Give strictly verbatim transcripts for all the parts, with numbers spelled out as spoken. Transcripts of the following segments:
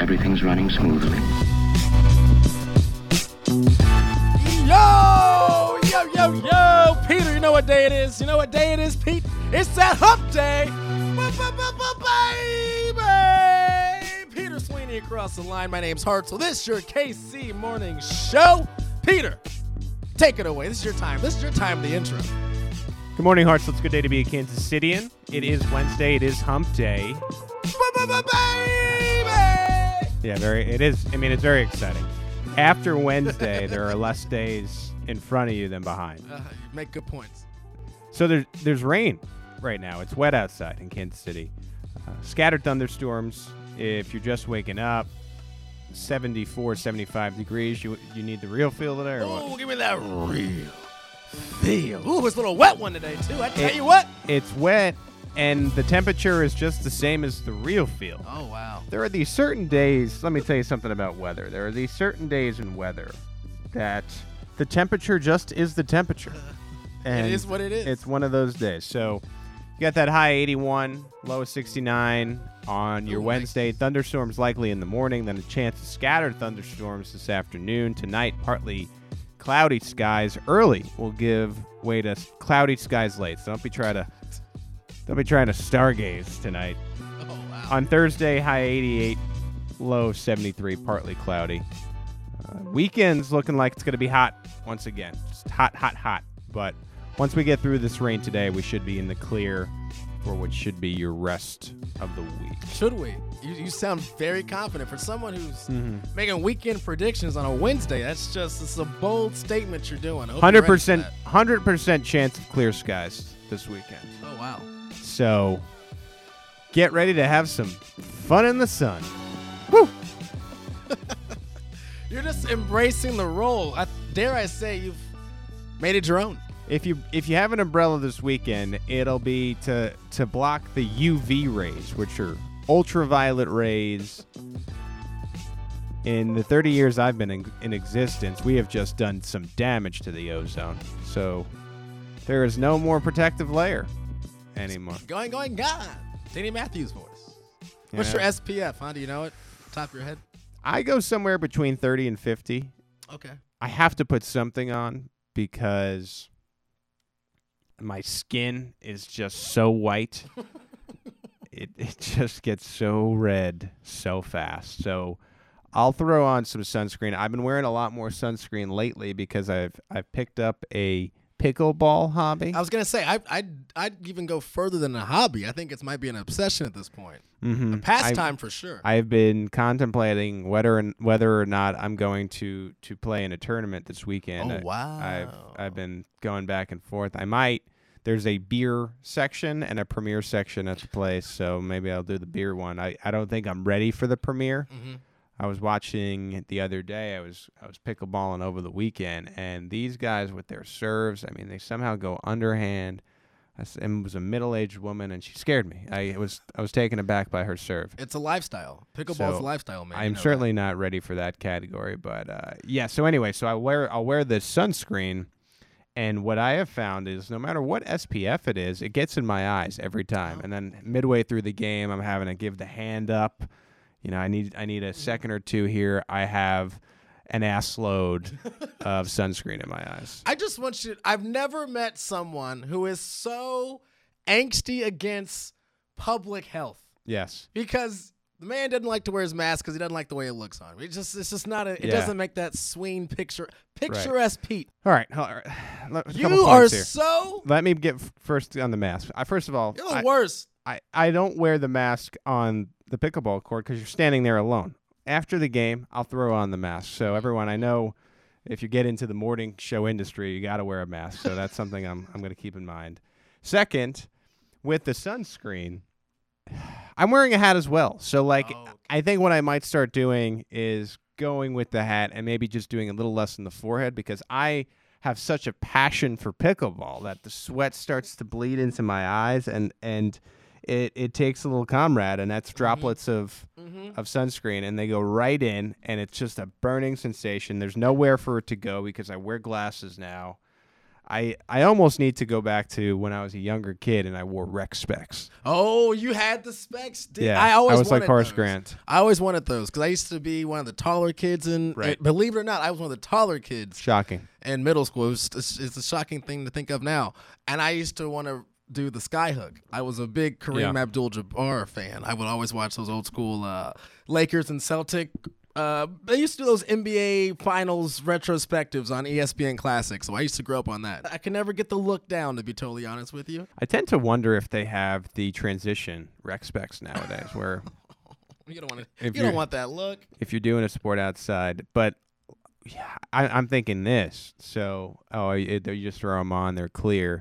everything's running smoothly. Yo! Yo, yo, yo! Peter, you know what day it is? You know what day it is, Pete? It's that hump day! Baby! Peter Sweeney across the line. My name's Hartzell. This is your K C Morning Show. Peter, take it away. This is your time. This is your time, the intro. Good morning, Hartzell. It's a good day to be a Kansas Cityan. It is Wednesday. It is hump day. Baby! Yeah, very. It is. I mean, it's very exciting. After Wednesday, there are less days in front of you than behind. Uh, you make good points. So there's there's rain right now. It's wet outside in Kansas City. Uh, scattered thunderstorms. If you're just waking up, seventy-four, seventy-five degrees. You you need the real feel today, or Oh, what? give me that real feel. Ooh, it's a little wet one today, too. I tell It- you what. It's wet, and the temperature is just the same as the real feel. Oh, wow. There are these certain days, let me tell you something about weather. There are these certain days in weather that the temperature just is the temperature. And It is what it is. It's one of those days. So you got that high eighty-one, low sixty-nine on your Ooh, Wednesday. nice. Thunderstorms likely in the morning, then a chance of scattered thunderstorms this afternoon. Tonight, partly cloudy skies early will give way to cloudy skies late. So don't be trying to don't be trying to stargaze tonight. Oh, wow. On Thursday, high eighty-eight, low seventy-three, partly cloudy. Uh, weekend's looking like it's going to be hot once again. Just hot, hot, hot. But once we get through this rain today, we should be in the clear for what should be your rest of the week. Should we? You, you sound very confident. For someone who's Mm-hmm. making weekend predictions on a Wednesday, that's just it's a bold statement you're doing. I hope you're one hundred ready for percent, that. one hundred percent chance of clear skies this weekend. Oh, wow. So get ready to have some fun in the sun. Woo! You're just embracing the role. I, dare I say you've made it your own. If you if you have an umbrella this weekend, it'll be to to block the U V rays, which are ultraviolet rays. In the thirty years I've been in, in existence, we have just done some damage to the ozone. So there is no more protective layer anymore. Going, going, gone. Danny Matthews voice. What's Yeah. your S P F, huh? Do you know it? Top of your head? I go somewhere between thirty and fifty. Okay. I have to put something on because my skin is just so white. it it just gets so red so fast. So I'll throw on some sunscreen. I've been wearing a lot more sunscreen lately because I've I've picked up a pickleball hobby. I was gonna say I I'd I'd even go further than a hobby. I think it might be an obsession at this point. Mm-hmm. A pastime for sure. I've been contemplating whether and whether or not I'm going to to play in a tournament this weekend. Oh, I- wow. I've I've been going back and forth. I might. There's a beer section and a premier section at the place, so maybe I'll do the beer one. I, I don't think I'm ready for the premier. Mhm. I was watching the other day. I was I was pickleballing over the weekend, and these guys with their serves, I mean, they somehow go underhand. I s- and it was a middle-aged woman, and she scared me. I was I was taken aback by her serve. It's a lifestyle. Pickleball's So, a lifestyle, man. You I'm know certainly not ready for that category, but uh, yeah. So anyway, so I wear I'll wear the sunscreen, and what I have found is no matter what S P F it is, it gets in my eyes every time. And then midway through the game, I'm having to give the hand up. You know, I need I need a second or two here. I have an ass load of sunscreen in my eyes. I just want you. I've never met someone who is so angsty against public health Yes. because the man doesn't like to wear his mask because he doesn't like the way it looks on him. It just it's just not a. It Yeah. doesn't make that swing picture picturesque Pete. All right. All right. Let- a couple You are points here. so. Let me get f- first on the mask. I, first of all, You're the I, worst. I, I don't wear the mask on the pickleball court because you're standing there alone. After the game, I'll throw on the mask. So everyone, I know if you get into the morning show industry, you got to wear a mask. So that's something I'm I'm going to keep in mind. Second, with the sunscreen, I'm wearing a hat as well. So like, Oh, okay. I think what I might start doing is going with the hat and maybe just doing a little less in the forehead because I have such a passion for pickleball that the sweat starts to bleed into my eyes and and it, it takes a little comrade, and that's droplets of Mhm. of sunscreen, and they go right in, and it's just a burning sensation. There's nowhere for it to go because I wear glasses now. I I almost need to go back to when I was a younger kid and I wore rec specs. Oh, you had the specs? Did, Yeah, I always I was like wanted Horace those. Grant. I always wanted those because I used to be one of the taller kids. And Right. believe it or not, I was one of the taller kids Shocking. in middle school. It was, it's, it's a shocking thing to think of now. And I used to want to do the skyhook. I was a big Kareem Yeah. Abdul-Jabbar fan. I would always watch those old school uh, Lakers and Celtic. Uh, they used to do those N B A Finals retrospectives on E S P N Classic, so I used to grow up on that. I can never get the look down, to be totally honest with you. I tend to wonder if they have the transition rec specs nowadays, where You don't want to. If You don't you're- want that look. if you're doing a sport outside, but yeah, I, I'm thinking this. So, oh, it, they just throw them on; they're clear.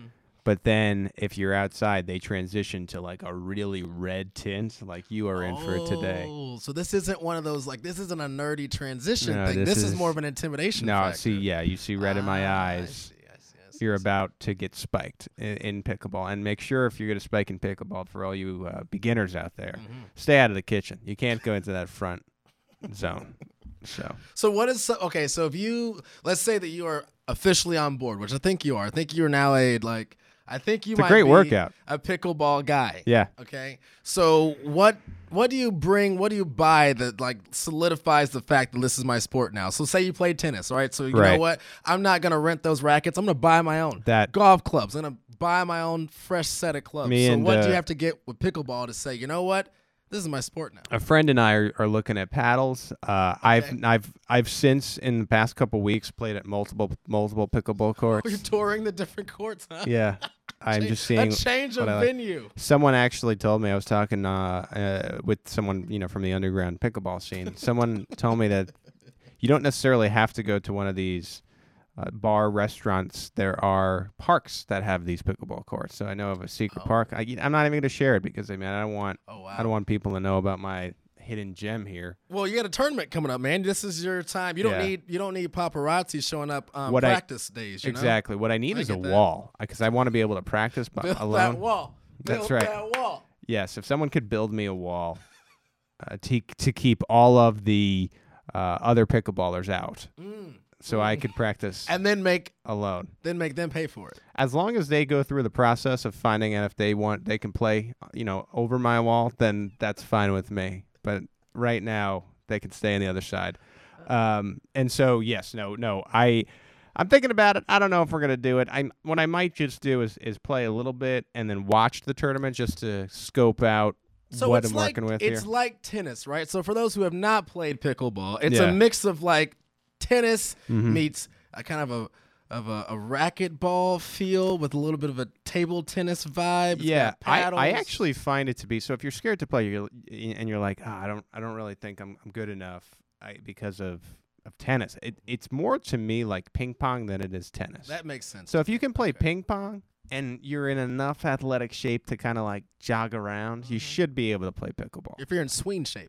But then, if you're outside, they transition to like a really red tint, like you are in for it today. Oh, so this isn't one of those like this isn't a nerdy transition No, thing. this This, is, is- more of an intimidation. No, factor. see, yeah, you see red in my Ah, I eyes. see, I see, I see, You're I see. about to get spiked in, in pickleball, and make sure if you're going to spike in pickleball, for all you uh, beginners out there, Mhm. stay out of the kitchen. You can't go into that front zone. So So what is so, okay? So if you let's say that you are officially on board, which I think you are. I think you're now a like. I think you It's a might great be workout. a pickleball guy. yeah, Okay. So what what do you bring? What do you buy that like solidifies the fact that this is my sport now? So say you play tennis, all right? So you know Right. what? I'm not gonna rent those rackets. I'm gonna buy my own. That- golf clubs. I'm gonna buy my own fresh set of clubs. Me so and, what do you uh, have to get with pickleball to say, you know what? This is my sport now. a friend and I are, are looking at paddles. Uh, I've I've I've since in the past couple weeks played at multiple multiple pickleball You're courts. touring the different courts, huh? Yeah, I'm Change- just seeing a change of what I like. venue. Someone actually told me, I was talking uh, uh, with someone, you know, from the underground pickleball scene. Someone told me that you don't necessarily have to go to one of these uh, bar restaurants. There are parks that have these pickleball courts. So I know of a secret Oh. park. I, I'm not even going to share it because I mean I don't want Oh wow. I don't want people to know about my hidden gem here. Well, you got a tournament coming up, man. This is your time. You don't Yeah. need you don't need paparazzi showing up on What I- practice days. You Exactly. What I need I is a get that. wall because I want to be able to practice by, know? Build alone. that wall. That's Build right. That wall. Yes, if someone could build me a wall uh, to to keep all of the uh, other pickleballers out, Mm. so I could practice And then make alone. then make them pay for it. As long as they go through the process of finding out if they want, they can play, you know, over my wall, then that's fine with me. But right now, they can stay on the other side. Um, and so, yes, no, no, I. I'm thinking about it. I don't know if we're gonna do it. I what I might just do is is play a little bit and then watch the tournament just to scope out So what it's I'm like working with it's here. like tennis, right? So for those who have not played pickleball, it's Yeah. a mix of like tennis Mhm. meets a kind of a of a, a racquetball feel with a little bit of a table tennis vibe. It's Yeah, got I, paddles. I actually find it to be so. If you're scared to play, you're and you're like, ah, I don't, I don't really think I'm, I'm good enough I, because of, of tennis. It, it's more to me like ping pong than it is tennis. that makes sense. So if you can play Okay. ping pong and you're in enough athletic shape to kind of like jog around, you should be able to play pickleball. if you're in swing shape.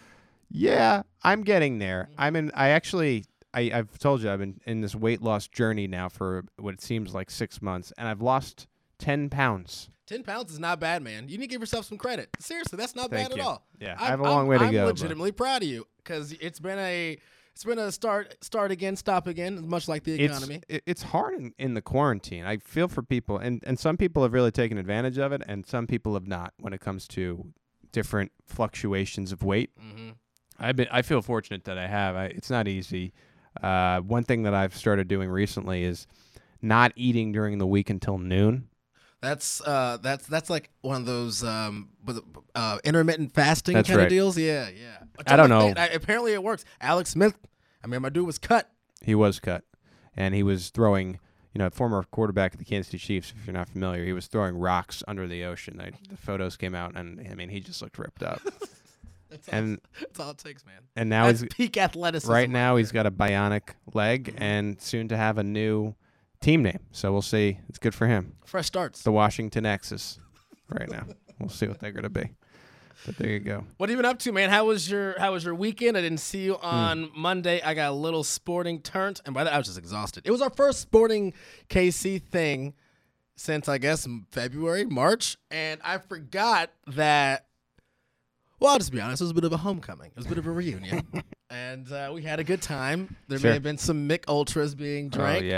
Yeah, I'm getting there. I'm in. I actually, I, I've told you, I've been in this weight loss journey now for what it seems like six months, and I've lost ten pounds. Ten pounds is not bad, man. You need to give yourself some credit. Seriously, that's not Thank bad you. at all. Yeah, I'm, I have a long I'm- way to I'm go. but- legitimately proud of you because it's been a it's been a start start again, stop again, much like the It's economy. it- it's hard in, in the quarantine. I feel for people, and and some people have really taken advantage of it, and some people have not when it comes to different fluctuations of weight. Mm-hmm. I've been I feel fortunate that I have. I, it's not easy. Uh, one thing that I've started doing recently is not eating during the week until noon. That's uh that's that's like one of those um with, uh intermittent fasting That's kind of right. deals. Yeah, yeah. I don't know. I- apparently it works. Alex Smith. I mean, my dude was cut. He was cut, and he was throwing. You know, former quarterback of the Kansas City Chiefs. If you're not familiar, he was throwing rocks under the ocean. I, the photos came out, and I mean, he just looked ripped up. That's all, and that's all it takes, man. and now That's he's peak athleticism. right now there. he's got a bionic leg, and soon to have a new team name. So we'll see. It's good for him. fresh starts. The Washington X's. Right now, we'll see what they're gonna be. But there you go. What have you been up to, man? How was your How was your weekend? I didn't see you Hmm. on Monday. I got a little sporting turnt, and by that I was just exhausted. It was our first sporting K C thing since I guess February, March, and I forgot that. Well, I'll just be honest. It was a bit of a homecoming. It was a bit of a reunion, and uh, we had a good time. There Sure. may have been some Mick Ultras being drank. Oh yeah.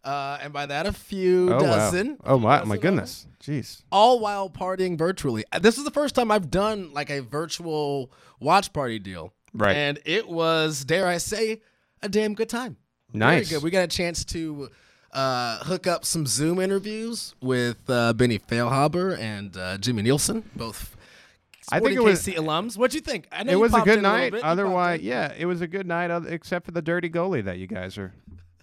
Uh, and by that, a few Oh, dozen. wow. Oh, a few my, dozen my of goodness. Jeez. them, all while partying virtually. Uh, This is the first time I've done like a virtual watch party deal. Right. And it was, dare I say, a damn good time. Nice. Very good. We got a chance to uh, hook up some Zoom interviews with uh, Benny Feilhaber and uh, Jimmy Nielsen, both I think Sporting it was- K C alums. What'd you think? I know It you was a popped good in little night. bit. You popped Otherwise, in. yeah, it was a good night, oth- except for the dirty goalie that you guys are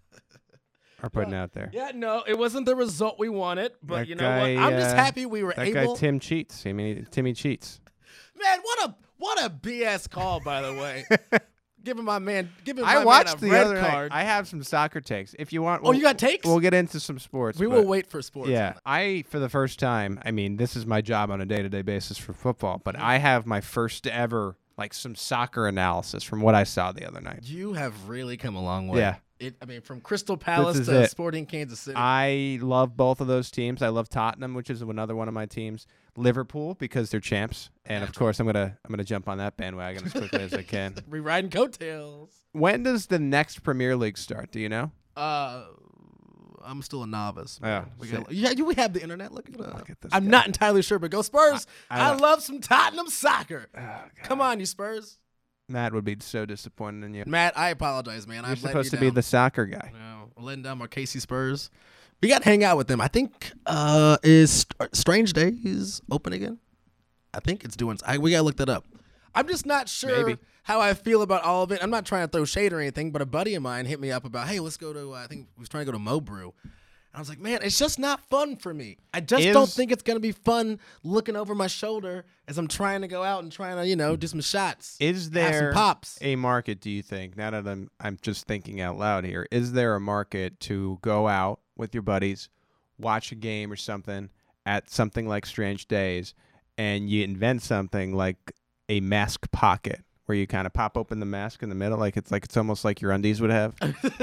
are putting out there. Yeah, no, it wasn't the result we wanted, but That you know guy, what? I'm just uh, happy we were That able. guy Tim cheats. I mean, Timmy cheats. Man, what a what a B S call, by the way. Giving my man, giving my I man watched a the red other card. night. I have some soccer takes. If you want, oh, you we'll- got takes? We'll get into some sports. we but- will wait for sports. Yeah, I for the first time. I mean, this is my job on a day-to-day basis for football, but I have my first ever like some soccer analysis from what I saw the other night. You have really come a long way. Yeah. It, I mean, from Crystal Palace is to it. Sporting Kansas City. I love both of those teams. I love Tottenham, which is another one of my teams. Liverpool because they're champs, and of course I'm gonna I'm gonna jump on that bandwagon as quickly as I can. Rewriting coattails. When does the next Premier League start? Do you know? Uh, I'm still a novice. Yeah, man. we see. got, yeah, you, we have the internet. Look it up. Look at this I'm guy. not entirely sure, but go Spurs. I- I, I don't- love some Tottenham soccer. Oh, God. Come on, you Spurs. Matt would be so disappointed in you. Matt, I apologize, man. You're I've let supposed you to be down. the soccer guy. No, we're letting down my K C Spurs. We got to hang out with them. I think uh, is St- Strange Days open again? I think it's doing. I, we got to look that up. I'm just not sure Maybe. how I feel about all of it. I'm not trying to throw shade or anything, but a buddy of mine hit me up about, hey, let's go to. Uh, I think he was trying to go to Mo Brew. I was like, man, it's just not fun for me. I just Is- don't think it's gonna be fun looking over my shoulder as I'm trying to go out and trying to, you know, do some shots. Is have there some pops? a market, do you think, now that I'm I'm just thinking out loud here, is there a market to go out with your buddies, watch a game or something at something like Strange Days, and you invent something like a mask pocket where you kind of pop open the mask in the middle, like it's like it's almost like your undies would have.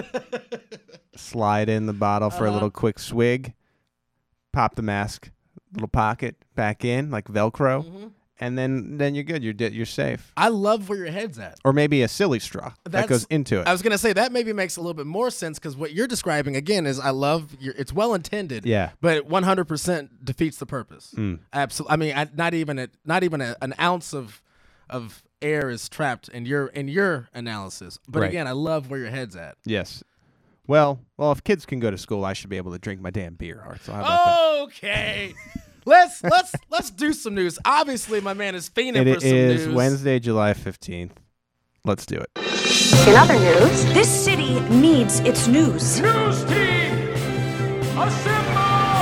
Slide in the bottle for a Uh-huh. little quick swig, pop the mask, little pocket back in like Velcro, Mhm. and then then you're good. You're di- you're safe. I love where your head's at. Or maybe a silly straw that That's- goes into it. I was gonna say that maybe makes a little bit more sense because what you're describing again is I love your. It's well intended. Yeah. But it one hundred percent defeats the purpose. Mm. Absolutely. I mean, I, not even a, not even a, an ounce of of air is trapped in your in your analysis. But Right. again, I love where your head's at. Yes. Well, well, if kids can go to school, I should be able to drink my damn beer. Art. So how about Okay. let's let's let's do some news. Obviously, my man is fiending that? for It some is news. Wednesday, July fifteenth. Let's do it. In other news, This city needs its news. News team, assemble!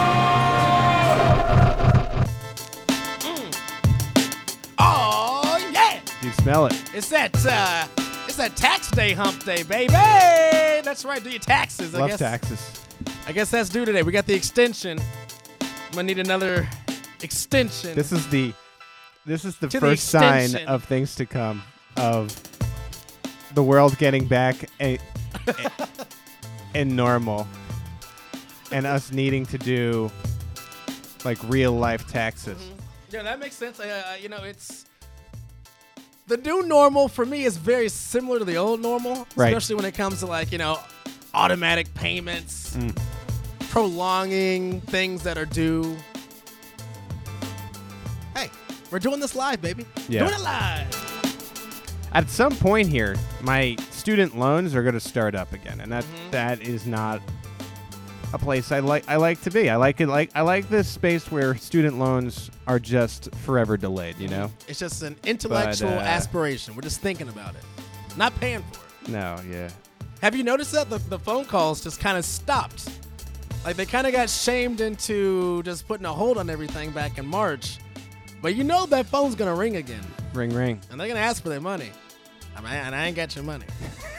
Oh yeah. Do you smell it? It's that uh it's that tax day hump day, baby. That's right, do your taxes. I Love guess taxes. I guess that's due today. We got the extension. I'm gonna need another extension. This is the this is the To the first sign extension. of things to come of the world getting back a, a, in normal and us needing to do like real life taxes. Yeah, that makes sense. Uh, you know, it's the new normal for me is very similar to the old normal, Right. especially when it comes to like, you know, automatic payments, Mm. prolonging things that are due. Hey, we're doing this live, baby. Yeah. Doing it live. At some point here, my student loans are going to start up again, and that Mhm. that is not a place I like. I like to be. I like it. Like I like this space where student loans are just forever delayed. You know? It's just an intellectual uh, aspiration. We're just thinking about it, not paying for it. No. Yeah. Have you noticed that the, the phone calls just kind of stopped? Like they kind of got shamed into just putting a hold on everything back in March. But you know that phone's gonna ring again, Ring ring. and they're gonna ask for their money. I mean, and I ain't got your money.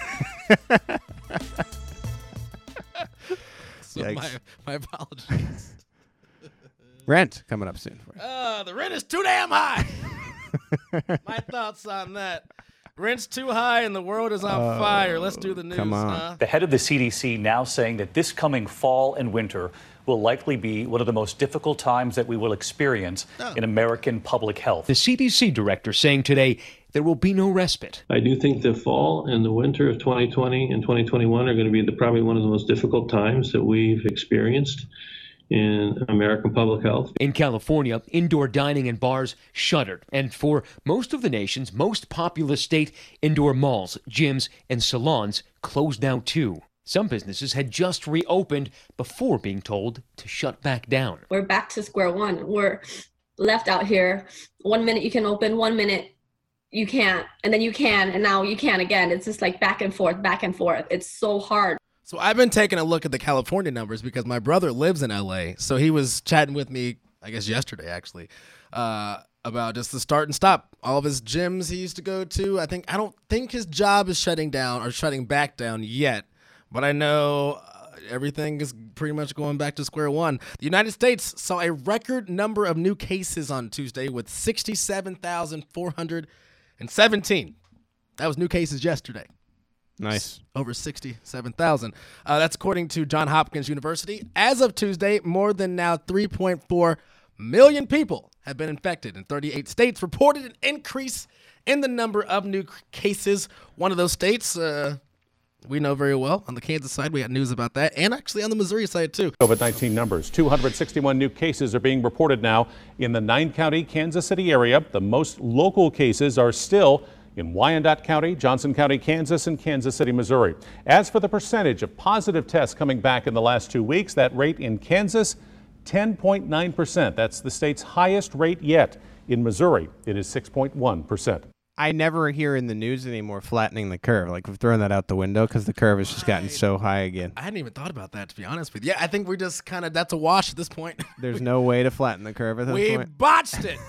so Yikes. my my apologies. Rent coming up soon for you. Uh, the rent is too damn high. My thoughts on that. Rent's too high and the world is on fire. Let's do the news. come on. Huh? The head of the C D C now saying that this coming fall and winter will likely be one of the most difficult times that we will experience Oh. in American public health. The C D C director saying today there will be no respite. I do think the fall and the winter of twenty twenty and twenty twenty-one are going to be the, probably one of the most difficult times that we've experienced in American public health. In California, indoor dining and bars shuttered. And for most of the nation's most populous state, indoor malls, gyms, and salons closed down too. Some businesses had just reopened before being told to shut back down. We're back to square one. We're left out here. One minute you can open, one minute you can't, and then you can, and now you can again. It's just like back and forth, back and forth. It's so hard. So I've been taking a look at the California numbers because my brother lives in L A. So he was chatting with me, I guess yesterday actually, uh, about just the start and stop. All of his gyms he used to go to. I think I don't think his job is shutting down or shutting back down yet, but I know uh, everything is pretty much going back to square one. The United States saw a record number of new cases on Tuesday with sixty-seven thousand four hundred seventeen. That was new cases yesterday. Nice. Over sixty-seven thousand. Uh, that's according to Johns Hopkins University. As of Tuesday, more than now three point four million people have been infected, and thirty-eight states reported an increase in the number of new cases. One of those states uh, we know very well. On the Kansas side, we had news about that, and actually on the Missouri side, too. COVID nineteen numbers. two hundred sixty-one new cases are being reported now in the nine-county Kansas City area. The most local cases are still in Wyandotte County, Johnson County, Kansas, and Kansas City, Missouri. As for the percentage of positive tests coming back in the last two weeks, that rate in Kansas, ten point nine percent. That's the state's highest rate yet. In Missouri, it is six point one percent. I never hear in the news anymore flattening the curve. Like, we've thrown that out the window because the curve has just gotten so high again. I hadn't even thought about that, to be honest with you. Yeah, I think we just kind of, that's a wash at this point. There's no way to flatten the curve at this we point. botched it.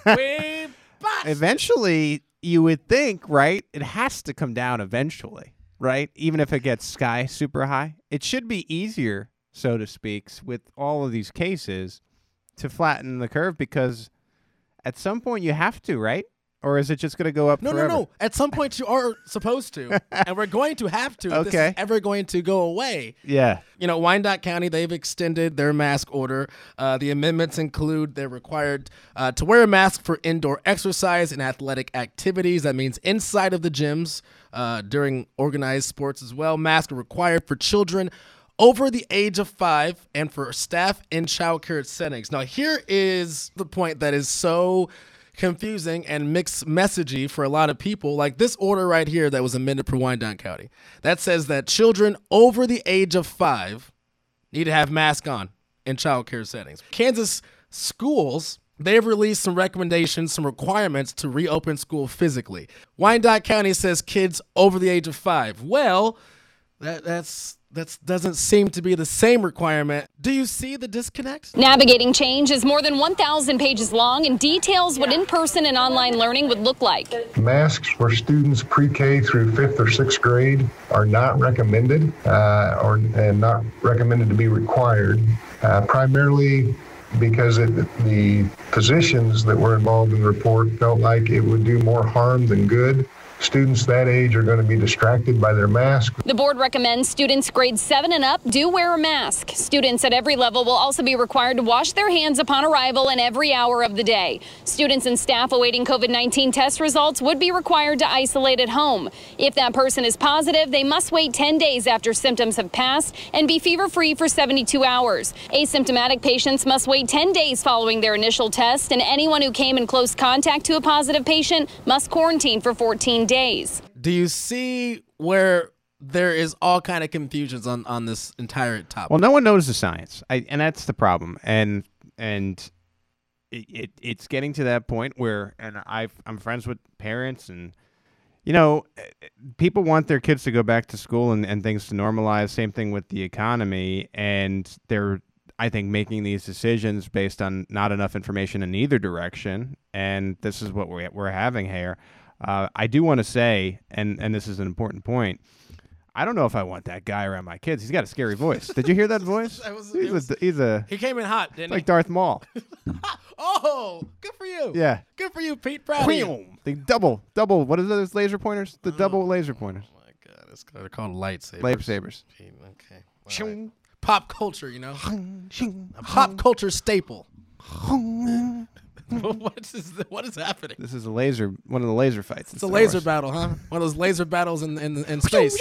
we botched it. Eventually, you would think, right? It has to come down eventually, right? Even if it gets sky super high. It should be easier, so to speak, with all of these cases to flatten the curve because at some point you have to, right? Or is it just going to go up No, forever? no, no. At some point you are supposed to, and we're going to have to if this Okay. is ever going to go away. Yeah. You know, Wyandotte County, they've extended their mask order. Uh, the amendments include they're required uh, to wear a mask for indoor exercise and athletic activities. That means inside of the gyms uh, during organized sports as well. Masks are required for children over the age of five and for staff in childcare settings. Now, here is the point that is so confusing and mixed messagey for a lot of people. Like this order right here that was amended for Wyandotte County. That says that children over the age of five need to have masks on in child care settings. Kansas schools, they've released some recommendations, some requirements to reopen school physically. Wyandotte County says kids over the age of five. Well, that that's that doesn't seem to be the same requirement. Do you see the disconnect? Navigating Change is more than one thousand pages long and details what in-person and online learning would look like. Masks for students pre-K through fifth or sixth grade are not recommended uh, or and not recommended to be required, uh, primarily because it, the physicians that were involved in the report felt like it would do more harm than good. Students that age are going to be distracted by their mask. The board recommends students grades seven and up do wear a mask. Students at every level will also be required to wash their hands upon arrival and every hour of the day. Students and staff awaiting COVID nineteen test results would be required to isolate at home. If that person is positive, they must wait ten days after symptoms have passed and be fever-free for seventy-two hours. Asymptomatic patients must wait ten days following their initial test, and anyone who came in close contact to a positive patient must quarantine for fourteen days. days. Do you see where there is all kind of confusions on, on this entire topic? Well, no one knows the science, I, and that's the problem. And and it, it it's getting to that point where, and I I'm friends with parents, and you know, people want their kids to go back to school and, and things to normalize. Same thing with the economy, and they're I think making these decisions based on not enough information in either direction. And this is what we're we're having here. Uh, I do want to say, and, and this is an important point, I don't know if I want that guy around my kids. He's got a scary voice. Did you hear that voice? That was- he's, it was- a, he's a He came in hot, didn't like he? Darth Maul. Oh, good for you. Yeah. Good for you, Pete. Proud of you. The double, double. What is those laser pointers? The double laser pointers. Oh my God, it's they're called lightsabers. Lightsabers. Pete, okay. All right. Pop culture, you know. A pop culture staple. what is the, what is happening? This is a laser. One of the laser fights. in It's a Star laser Wars. battle, huh? One of those laser battles in in, in space.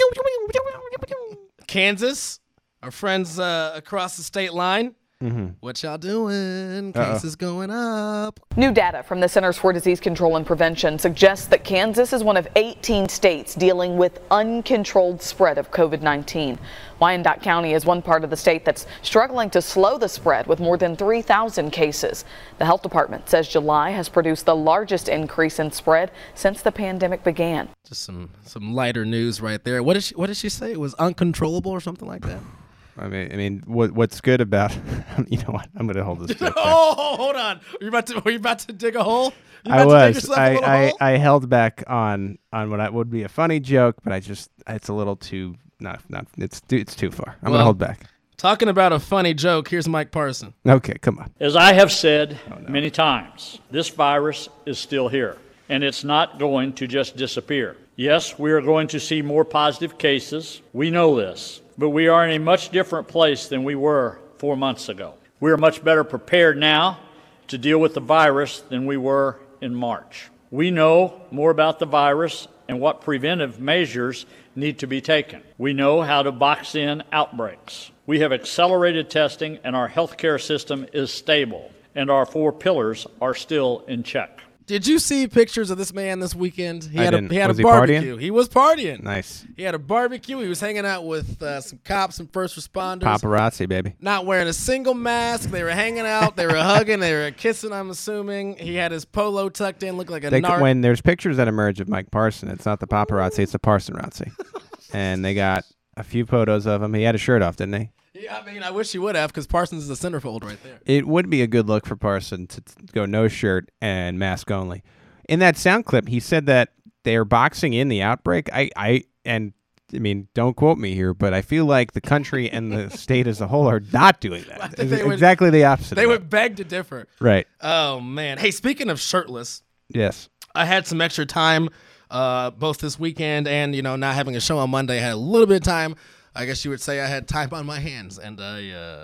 Kansas, our friends uh, across the state line. Mm-hmm. What y'all doing? Uh-oh. Cases going up. New data from the Centers for Disease Control and Prevention suggests that Kansas is one of eighteen states dealing with uncontrolled spread of COVID nineteen. Wyandotte County is one part of the state that's struggling to slow the spread with more than three thousand cases. The health department says July has produced the largest increase in spread since the pandemic began. Just some some lighter news right there. What did she What did she say? It was uncontrollable or something like that. I mean, I mean, what what's good about? You know what? I'm gonna hold this. joke back. Oh, hold on. Are you about to? Were you about to dig a hole? You I about to dig was. yourself a I, little I, hole? I held back on on what I, would be a funny joke, but I just it's a little too not not it's too, it's too far. I'm Well, gonna hold back. Talking about a funny joke. Here's Mike Parson. Okay, come on. As I have said many times, this virus is still here, and it's not going to just disappear. Yes, we are going to see more positive cases. We know this, but we are in a much different place than we were four months ago. We are much better prepared now to deal with the virus than we were in March. We know more about the virus and what preventive measures need to be taken. We know how to box in outbreaks. We have accelerated testing, and our healthcare system is stable, and our four pillars are still in check. Did you see pictures of this man this weekend? He I had didn't. a he had Was a he barbecue. partying? He was partying. Nice. He had a barbecue. He was hanging out with uh, some cops and first responders. Paparazzi, baby. Not wearing a single mask. They were hanging out. They were hugging. They were kissing, I'm assuming. He had his polo tucked in, looked like a They, narc. when there's pictures that emerge of Mike Parson, it's not the paparazzi, it's the Parsonrazzi. And they got a few photos of him. He had a shirt off, didn't he? Yeah, I mean, I wish he would have because Parsons is the centerfold right there. It would be a good look for Parson to t- go no shirt and mask only. In that sound clip, he said that they're boxing in the outbreak. I, I, and I mean, don't quote me here, but I feel like the country and the state as a whole are not doing I that. think It's they would- exactly the opposite. They of would that. beg to differ. Right. Oh, man. Hey, speaking of shirtless, Yes. I had some extra time uh, both this weekend and, you know, not having a show on Monday. I had a little bit of time. I guess you would say I had time on my hands, and I uh,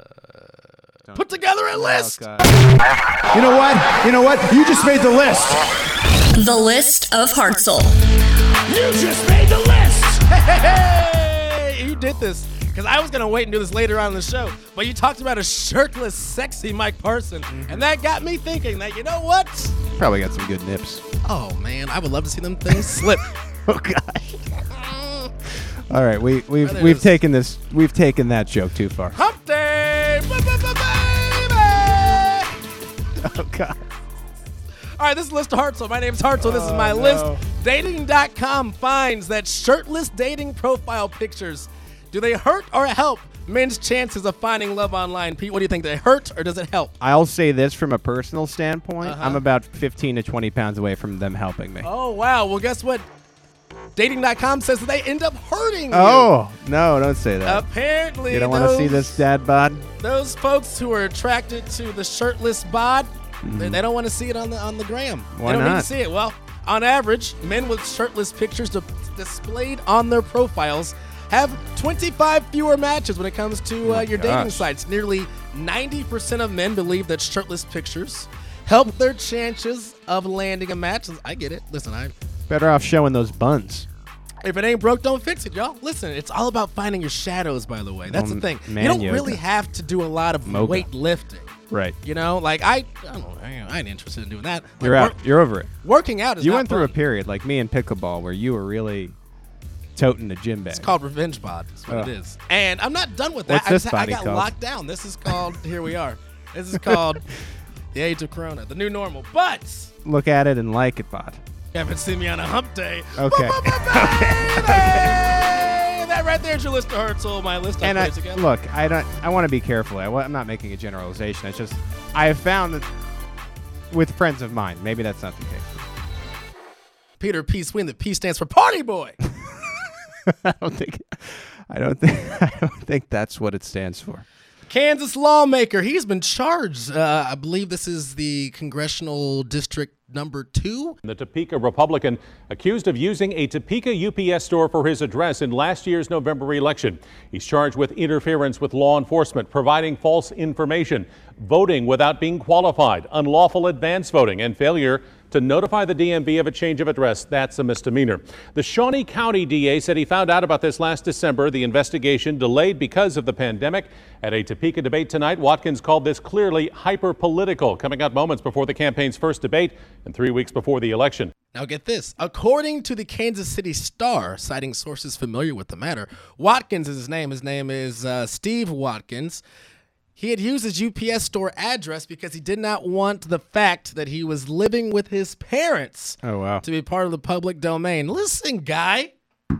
put together a list. You know what? You know what? You just made the list. The list of Hartzell. You just made the list. Hey, you did this because I was going to wait and do this later on in the show, but you talked about a shirtless, sexy Mike Parson, and that got me thinking that, you know what? Probably got some good nips. Oh, man, I would love to see them things slip. Oh, gosh. All right, we we've There it we've is. taken this we've taken that joke too far. Hump day, ba-ba-ba-baby! Oh God. All right, this is List of Hartzell. My name's Hartzell. This is my Oh, no. list. Dating dot com finds that shirtless dating profile pictures, do they hurt or help men's chances of finding love online? Pete, what do you think? Do they hurt or does it help? I'll say this from a personal standpoint. Uh-huh. I'm about fifteen to twenty pounds away from them helping me. Oh, wow. Well, guess what? Dating dot com says that they end up hurting you. Oh, no, don't say that. Apparently, you don't want to see those- this dad bod? Those folks who are attracted to the shirtless bod, they, they don't want to see it on the on the gram. Why they don't need not? to see it. Well, on average, men with shirtless pictures di- displayed on their profiles have twenty-five fewer matches when it comes to uh, my your dating gosh. sites. Nearly ninety percent of men believe that shirtless pictures help their chances of landing a match. I get it. Listen, I Better off showing those buns. if it ain't broke, don't fix it, y'all. Listen, it's all about finding your shadows, by the way. That's Oh, the thing. man You don't yoga. really have to do a lot of Mocha. weightlifting. Right. You know, like I, I don't know, I ain't interested in doing that. Like, You're out. work- You're over it. Working out is You not went through a fun. period like me in pickleball where you were really toting the gym bag. It's called revenge bod. That's what Oh. it is. And I'm not done with that. What's I, this just- I body got called? locked down. This is called. Here we are. This is called the age of Corona, the new normal. But Look at it and like it, bod. you haven't seen me on a hump day. Okay. Hey, that right there is your list of Hartzell. My list. I And put I it together. look, I don't. I want to be careful. I, wa- I'm not making a generalization. It's just I have found that with friends of mine, maybe that's not the case. Peter P. Sween. The P stands for Party Boy. I don't think. I don't think. I don't think that's what it stands for. Kansas lawmaker. He's been charged. Uh, I believe this is the congressional district number two. The Topeka Republican accused of using a Topeka U P S store for his address in last year's November election. He's charged with interference with law enforcement, providing false information, voting without being qualified, unlawful advance voting, and failure to notify the D M V of a change of address. That's a misdemeanor. The Shawnee County D A said he found out about this last December. The investigation delayed because of the pandemic. At a Topeka debate tonight, Watkins called this clearly hyper-political, coming out moments before the campaign's first debate and three weeks before the election. Now get this. According to the Kansas City Star, citing sources familiar with the matter, Watkins is his name. His name is uh, Steve Watkins. He had used his U P S store address because he did not want the fact that he was living with his parents oh, wow. to be part of the public domain. Listen, guy,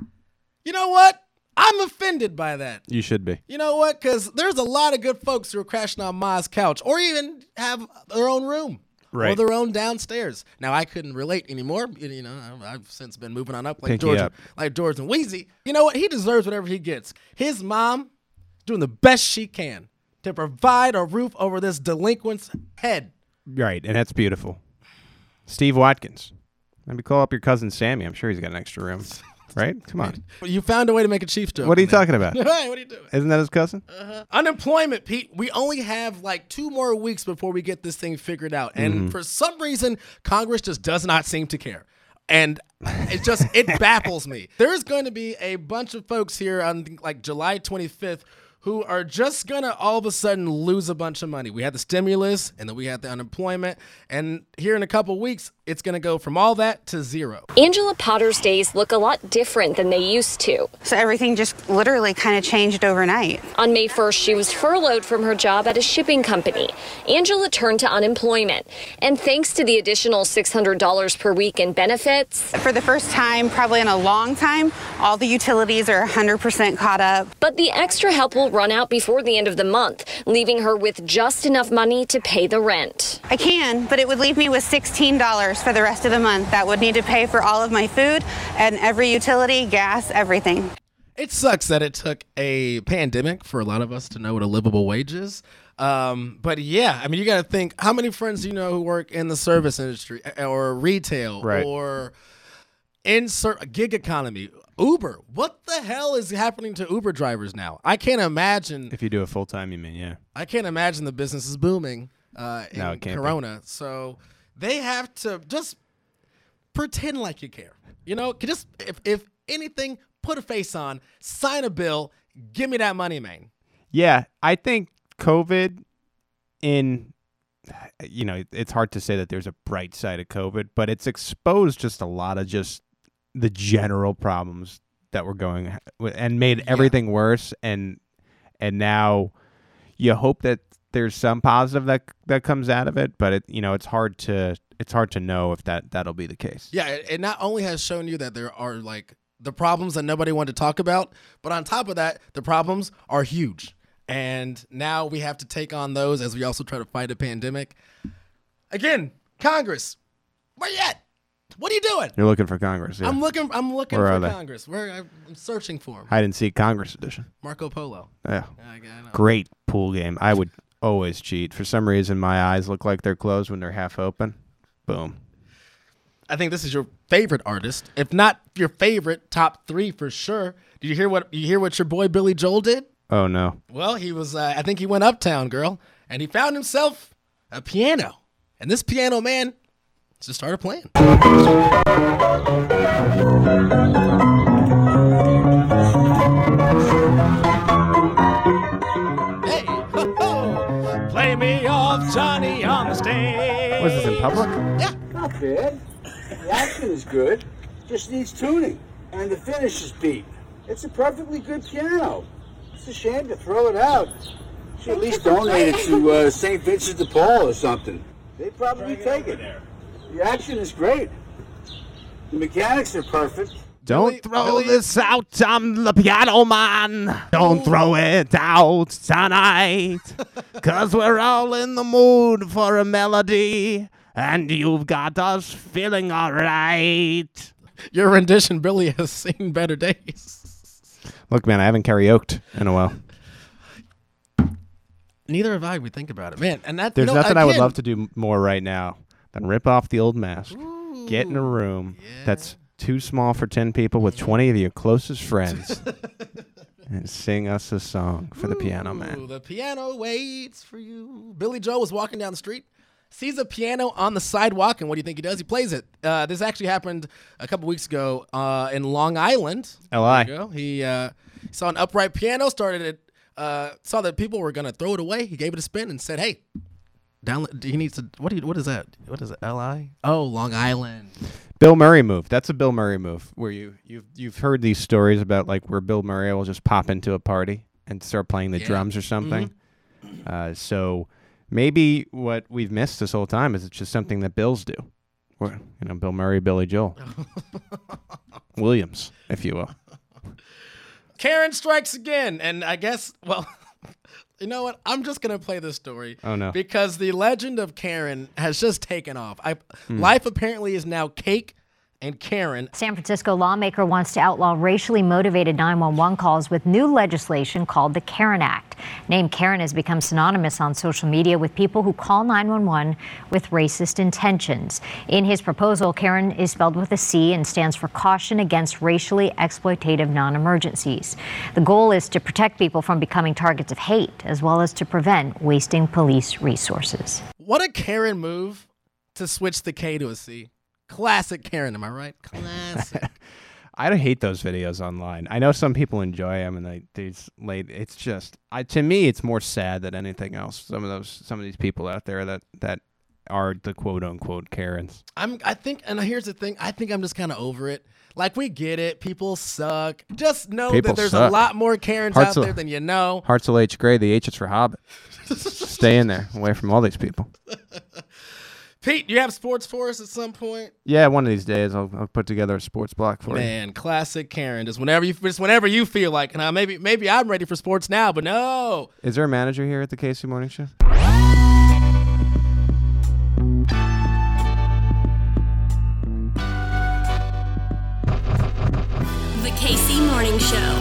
you know what? I'm offended by that. You should be. You know what? Because there's a lot of good folks who are crashing on Ma's couch or even have their own room. Right. Or their own downstairs. Now, I couldn't relate anymore. You know, I've since been moving on up like Pinky George, up. like George and Wheezy. You know what? He deserves whatever he gets. His mom doing the best she can to provide a roof over this delinquent's head. Right, and that's beautiful. Steve Watkins. Maybe call up your cousin Sammy. I'm sure he's got an extra room. Right? Come on. You found a way to make a Chiefs joke. What are you talking about? Hey, what are you doing? Isn't that his cousin? Uh-huh. Unemployment, Pete. We only have like two more weeks before we get this thing figured out. And Mm-hmm. for some reason, Congress just does not seem to care. And it just, it baffles me. There's going to be a bunch of folks here on like July twenty-fifth who are just going to all of a sudden lose a bunch of money. We had the stimulus and then we had the unemployment. And here in a couple weeks, it's going to go from all that to zero. Angela Potter's days look a lot different than they used to. So everything just literally kind of changed overnight. On May first, she was furloughed from her job at a shipping company. Angela turned to unemployment. And thanks to the additional six hundred dollars per week in benefits, For the first time, probably in a long time, all the utilities are one hundred percent caught up. but the extra help will run out before the end of the month, leaving her with just enough money to pay the rent. I can, but it would leave me with sixteen dollars for the rest of the month. That would need to pay for all of my food and every utility, gas, everything. It sucks that it took a pandemic for a lot of us to know what a livable wage is. Um, but yeah, I mean, you got to think, how many friends do you know who work in the service industry or retail Right. or in ser- gig economy? Uber. What the hell is happening to Uber drivers now? I can't imagine. If you do it full time, you mean, yeah. I can't imagine the business is booming uh, in No, it can't be. Corona. So they have to just pretend like you care. You know, just if, if anything, put a face on, sign a bill, give me that money, man. Yeah, I think COVID in, you know, it's hard to say that there's a bright side of COVID, but it's exposed just a lot of just the general problems that were going and made everything worse. And and now you hope that there's some positive that that comes out of it, but it you know it's hard to it's hard to know if that that'll be the case. Yeah, it, it not only has shown you that there are like the problems that nobody wanted to talk about, but on top of that, the problems are huge. And now we have to take on those as we also try to fight a pandemic. Again, Congress, where you at? What are you doing? You're looking for Congress. Yeah. I'm looking. I'm looking Where for are they? Congress. Where I'm searching for him. Hide and seek Congress edition. Marco Polo. Yeah. I, I know. Great pool game. I would always cheat. For some reason, my eyes look like they're closed when they're half open. Boom. I think this is your favorite artist, if not your favorite, top three for sure. Did you hear what you hear what your boy Billy Joel did? Oh no. Well, he was. Uh, I think he went uptown, girl, and he found himself a piano, and this piano man just started playing. Hey, ho, ho. Play me off, Johnny, on the stage. Was this in public? Yeah. Not bad. The action is good. Just needs tuning. And the finish is beat. It's a perfectly good piano. It's a shame to throw it out. Should at least donate it to uh, Saint Vincent de Paul or something. They'd probably take it. The action is great. The mechanics are perfect. Don't Billy- throw Billy- this out. I'm the piano man. Don't throw it out tonight. Cause we're all in the mood for a melody. And you've got us feeling alright. Your rendition, Billy, has seen better days. Look, man, I haven't karaoked in a while. Neither have I. We think about it, man. And that There's you know, nothing again, I would love to do more right now than rip off the old mask, Ooh, get in a room yeah. that's too small for ten people with twenty of your closest friends, and sing us a song for Ooh, the Piano Man. The piano waits for you. Billy Joel was walking down the street, sees a piano on the sidewalk, and what do you think he does? He plays it. Uh, this actually happened a couple weeks ago uh, in Long Island. L I There you go. He uh, saw an upright piano, started it. Uh, saw that people were gonna throw it away. He gave it a spin and said, "Hey, download. He needs to. What do you? What is that? What is it? L I? Oh, Long Island. Bill Murray move. That's a Bill Murray move. Where you you've you've heard these stories about like where Bill Murray will just pop into a party and start playing the Yeah. drums or something. Mm-hmm. Uh, so maybe what we've missed this whole time is it's just something that Bills do. Or, you know, Bill Murray, Billy Joel, Williams, if you will. Karen strikes again, and I guess, well, you know what? I'm just gonna play this story. Oh no! Because the legend of Karen has just taken off. I, Hmm. Life apparently is now Cake and Karen. San Francisco lawmaker wants to outlaw racially motivated nine one one calls with new legislation called the Karen Act. Name Karen has become synonymous on social media with people who call nine one one with racist intentions. In his proposal, Karen is spelled with a C and stands for Caution Against Racially Exploitative Non-Emergencies. The goal is to protect people from becoming targets of hate, as well as to prevent wasting police resources. What a Karen move to switch the K to a C. Classic Karen, am I right? Classic. I don't hate those videos online. I know some people enjoy them, and they these late. It's just, I to me, it's more sad than anything else. Some of those, some of these people out there that that are the quote unquote Karens. I'm. I think, and here's the thing. I think I'm just kind of over it. Like, we get it. People suck. Just know People that there's suck. a lot more Karens Hearts out of- there than you know. Hartzell H. Gray, the H is for Hobbit. Stay in there, away from all these people. Pete, you have sports for us at some point? Yeah, one of these days I'll, I'll put together a sports block for you. Man, classic Karen. Just whenever you, just whenever you feel like, and I, maybe, maybe I'm ready for sports now, but no. Is there a manager here at the K C Morning Show? The K C Morning Show.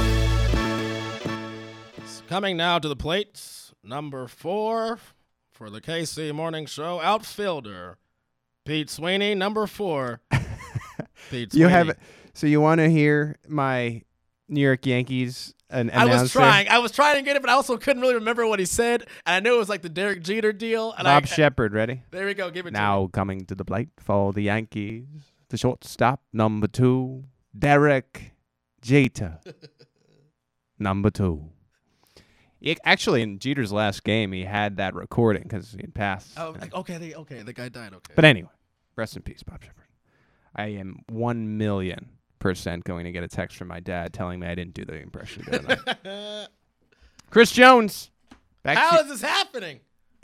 Coming now to the plate, number four for the K C Morning Show, outfielder Pete Sweeney, number four. Pete Sweeney. You have, so you want to hear my New York Yankees an I announcer? was trying. I was trying to get it, but I also couldn't really remember what he said. And I knew it was like the Derek Jeter deal. And Bob I, Shepard, ready? There we go. Give it to me. Now coming to the plate for the Yankees, the shortstop, number two, Derek Jeter. Number two. It, actually, in Jeter's last game, he had that recording because he had passed. Oh, like, okay, the, okay, the guy died. Okay. But anyway, rest in peace, Bob Shepard. I am one million percent going to get a text from my dad telling me I didn't do the impression good enough. Chris Jones. Back How to, is this happening?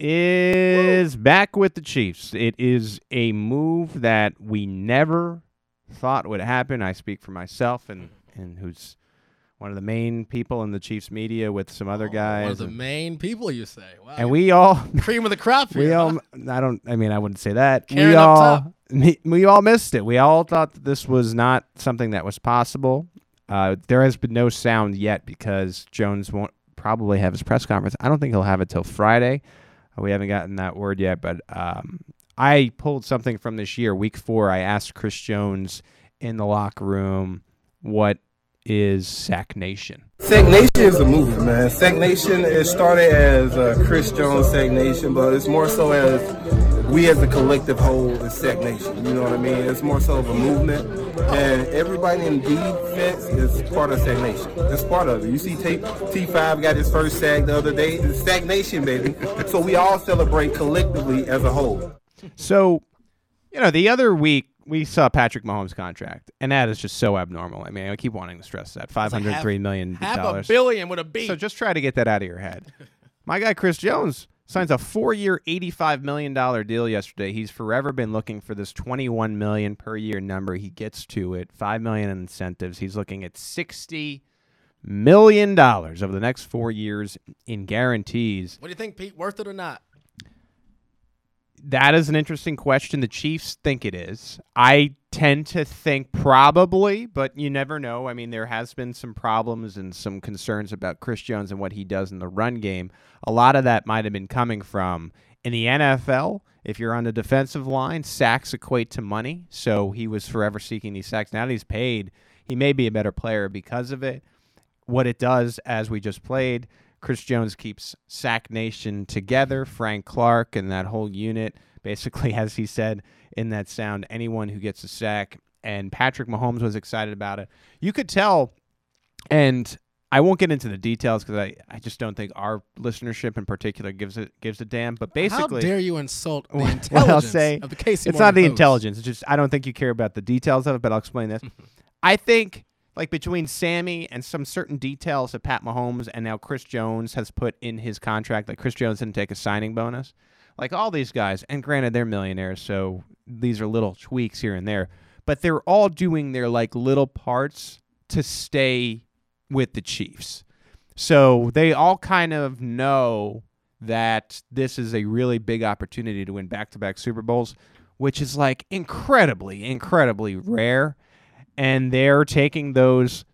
is back with the Chiefs. It is a move that we never thought would happen. I speak for myself and, and who's one of the main people in the Chiefs media with some other guys. One of the and, main people, you say. Wow. and we all Cream of the crop here. we huh? all I don't I mean I wouldn't say that. Karen we up all top. me- we all missed it. We all thought that this was not something that was possible. Uh, there has been no sound yet because Jones won't probably have his press conference. I don't think he'll have it till Friday. We haven't gotten that word yet, but um, I pulled something from this year, week four. I asked Chris Jones in the locker room, what is Sack Nation? Sack Nation is a movement, man. Sack Nation, it started as uh, Chris Jones Sack Nation, but it's more so as we as a collective whole is Sack Nation. You know what I mean? It's more so of a movement, and everybody in defense is part of Sack Nation. It's part of it. You see T- T5 got his first sack the other day. It's Sack Nation, baby. So we all celebrate collectively as a whole. So, you know, the other week, we saw Patrick Mahomes' contract, and that is just so abnormal. I mean, I keep wanting to stress that. five hundred three million dollars. Half a billion with a B. So just try to get that out of your head. My guy Chris Jones signs a four-year, eighty-five million dollars deal yesterday. He's forever been looking for this twenty-one million dollars per year number. He gets to it. five million dollars in incentives. He's looking at sixty million dollars over the next four years in guarantees. What do you think, Pete? Worth it or not? that is an interesting question. The Chiefs think it is. I tend to think probably, but you never know. I mean, there has been some problems and some concerns about Chris Jones and what he does in the run game. A lot of that might have been coming from in the N F L. If you're on the defensive line, sacks equate to money. So he was forever seeking these sacks. Now that he's paid, he may be a better player because of it. What it does, as we just played, Chris Jones keeps Sack Nation together. Frank Clark and that whole unit, basically, as he said in that sound, anyone who gets a sack. And Patrick Mahomes was excited about it. You could tell, and I won't get into the details because I, I just don't think our listenership in particular gives it gives a damn. But basically, how dare you insult the what intelligence I'll say, of the K C it's not the Morning Post. intelligence. It's just I don't think you care about the details of it. But I'll explain this. I think. Like between Sammy and some certain details that Pat Mahomes and now Chris Jones has put in his contract, like Chris Jones didn't take a signing bonus, like all these guys, and granted they're millionaires, so these are little tweaks here and there, but they're all doing their like little parts to stay with the Chiefs. So they all kind of know that this is a really big opportunity to win back-to-back Super Bowls, which is like incredibly, incredibly rare. And they're taking those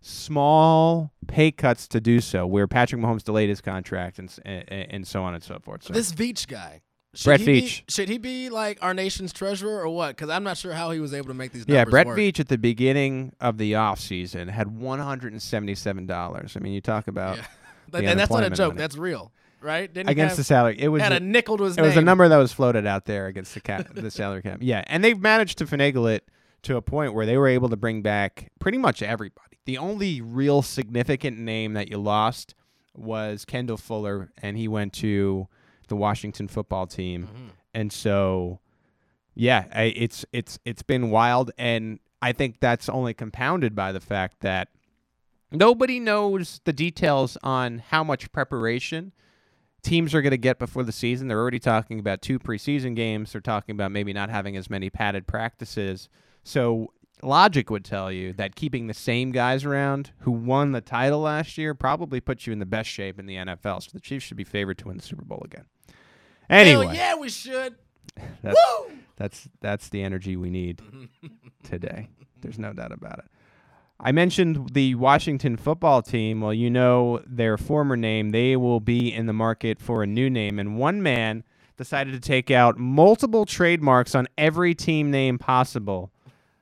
small pay cuts to do so, where Patrick Mahomes delayed his contract and and, and so on and so forth. So this Veach guy, should Brett he Veach, be, should he be like our nation's treasurer or what? Because I'm not sure how he was able to make these numbers yeah, Brett work. Veach at the beginning of the offseason had one hundred seventy-seven dollars. I mean, you talk about, yeah. the and that's not a unemployment joke. money. That's real, right? Didn't he Against have, the salary, it was had a, a nickel to his It name. was a number that was floated out there against the cap, the salary cap. Yeah, and they've managed to finagle it to a point where they were able to bring back pretty much everybody. The only real significant name that you lost was Kendall Fuller, and he went to the Washington football team. Mm-hmm. And so, yeah, I, it's it's it's been wild, and I think that's only compounded by the fact that nobody knows the details on how much preparation teams are going to get before the season. They're already talking about two preseason games. They're talking about maybe not having as many padded practices. So logic would tell you that keeping the same guys around who won the title last year probably puts you in the best shape in the N F L. So the Chiefs should be favored to win the Super Bowl again. Anyway. Hell yeah, we should. That's, Woo! that's, that's the energy we need today. There's no doubt about it. I mentioned the Washington football team. Well, you know their former name. They will be in the market for a new name. And one man decided to take out multiple trademarks on every team name possible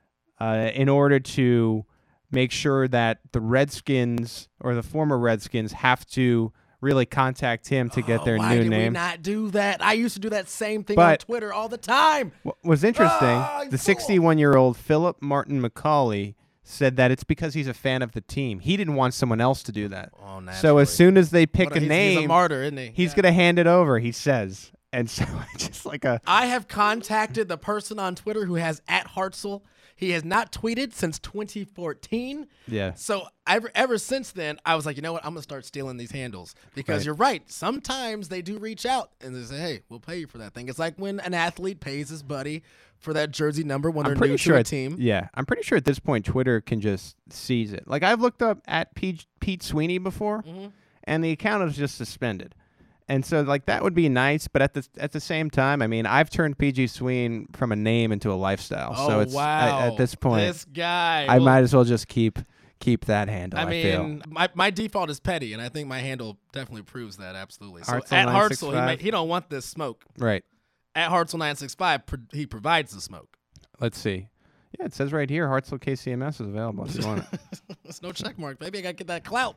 uh, in order to make sure that the Redskins or the former Redskins have to really contact him to get oh, their why new did name. we not do that? I used to do that same thing But on Twitter all the time. What was interesting, Oh, the sixty-one-year-old Philip Martin McCauley said that it's because he's a fan of the team. He didn't want someone else to do that. Oh, so as soon as they pick What a- a he's- name, he's a martyr, isn't he? he's Yeah. going to hand it over, he says. And so it's just like a... I have contacted the person on Twitter who has at Hartzell. He has not tweeted since twenty fourteen. Yeah. So ever, ever since then, I was like, you know what? I'm going to start stealing these handles. Because Right. you're right. Sometimes they do reach out and they say, hey, we'll pay you for that thing. It's like when an athlete pays his buddy for that jersey number when I'm they're pretty new sure to a at- team. Yeah, I'm pretty sure at this point Twitter can just seize it. Like I've looked up at Pete, Pete Sweeney before, Mm-hmm. and the account is just suspended. And so like that would be nice, but at the at the same time, I mean, I've turned P G Sweeney from a name into a lifestyle. Oh, so it's wow. at, at this point, This guy. I Well, might as well just keep keep that handle. I, I feel. mean, my, my default is petty, and I think my handle definitely proves that absolutely. So Hartzell at nine six Hartzell, he, five. may, he don't want this smoke. Right. At Hartzell nine six five, pro- he provides the smoke. Let's see. Yeah, it says right here, Hartzell K C M S is available if you want it. It's no check mark, baby. I got to get that clout.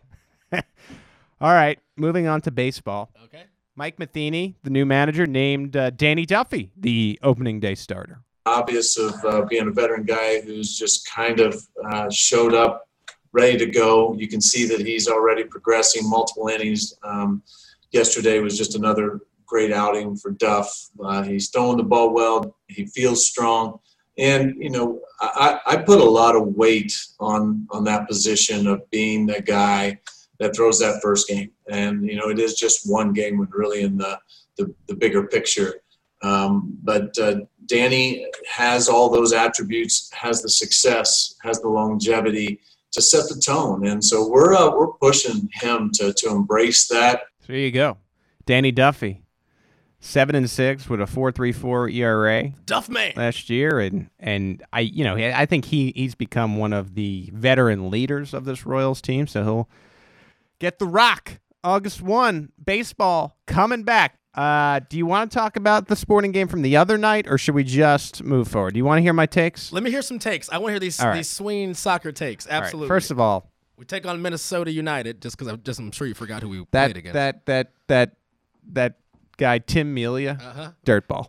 All right, moving on to baseball. Okay. Mike Matheny, the new manager, named uh, Danny Duffy the opening day starter. Obvious of uh, being a veteran guy who's just kind of uh, showed up ready to go. You can see that he's already progressing multiple innings. Um, yesterday was just another great outing for Duff. Uh, he's throwing the ball well. He feels strong. And, you know, I, I put a lot of weight on, on that position of being the guy that throws that first game. And, you know, it is just one game when really in the, the, the bigger picture. Um, but uh, Danny has all those attributes, has the success, has the longevity to set the tone. And so we're uh, we're pushing him to, to embrace that. So there you go. Danny Duffy. seven and six with a four point three four E R A. Duff man last year, and and I you know I think he he's become one of the veteran leaders of this Royals team. So he'll get the rock August first. Baseball coming back. Uh, do you want to talk about the sporting game from the other night, or should we just move forward? Do you want to hear my takes? Let me hear some takes. I want to hear these All right. these swing soccer takes. Absolutely. All right, first of all, we take on Minnesota United just because I'm just I'm sure you forgot who we that played against. that that that that guy Tim Melia, Uh-huh. dirtball.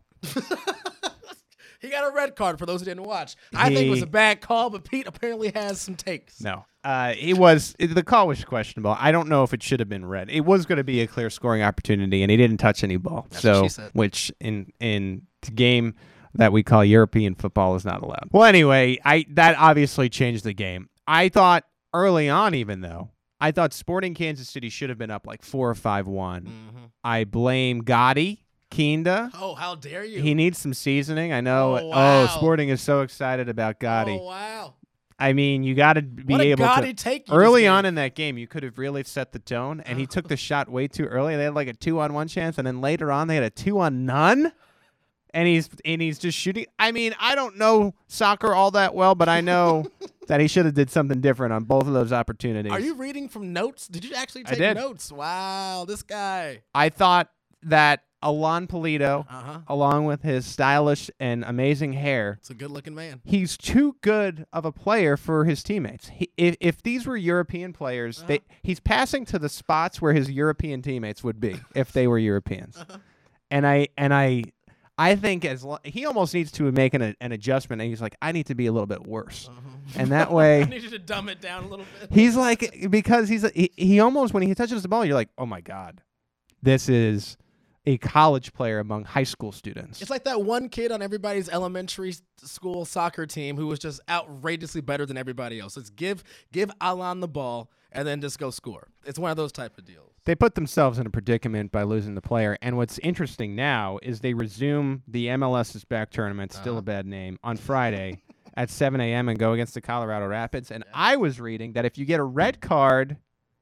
He got a red card for those who didn't watch. I think it was He- a bad call, but Pete apparently has some takes. No. Uh, it was it, the call was questionable. I don't know if it should have been red. It was going to be a clear scoring opportunity, and he didn't touch any ball. That's so, what she said. which in in the game that we call European football is not allowed. Well, anyway, I that obviously changed the game. I thought early on, even though I thought Sporting Kansas City should have been up like four or five one. Mm-hmm. I blame Gotti. Kinda. Oh, how dare you? He needs some seasoning. I know. Oh, wow. Oh, Sporting is so excited about Gotti. Oh, wow. I mean, you got to be What did able Gotti to. take you Early this on game? in that game, you could have really set the tone, and he took the shot way too early. They had like a two-on-one chance, and then later on, they had a two-on-none, and he's and he's just shooting. I mean, I don't know soccer all that well, but I know that he should have did something different on both of those opportunities. Are you reading from notes? Did you actually take did. notes? Wow, this guy. I thought that Alon Polito, Uh-huh. along with his stylish and amazing hair, It's a good-looking man. he's too good of a player for his teammates. He, if, if these were European players, Uh-huh. they, he's passing to the spots where his European teammates would be if they were Europeans. Uh-huh. And I and I I think as lo- he almost needs to make an, an adjustment, and he's like, I need to be a little bit worse, and that I way need you to dumb it down a little bit. he's like because he's he, he almost when he touches the ball, you're like, oh my god, this is a college player among high school students. It's like that one kid on everybody's elementary s- school soccer team who was just outrageously better than everybody else. It's give give Alon the ball and then just go score. It's one of those type of deals. They put themselves in a predicament by losing the player. And what's interesting now is they resume the M L S's back tournament, still Uh-huh. a bad name, on Friday at seven a.m. and go against the Colorado Rapids. And I was reading that if you get a red card,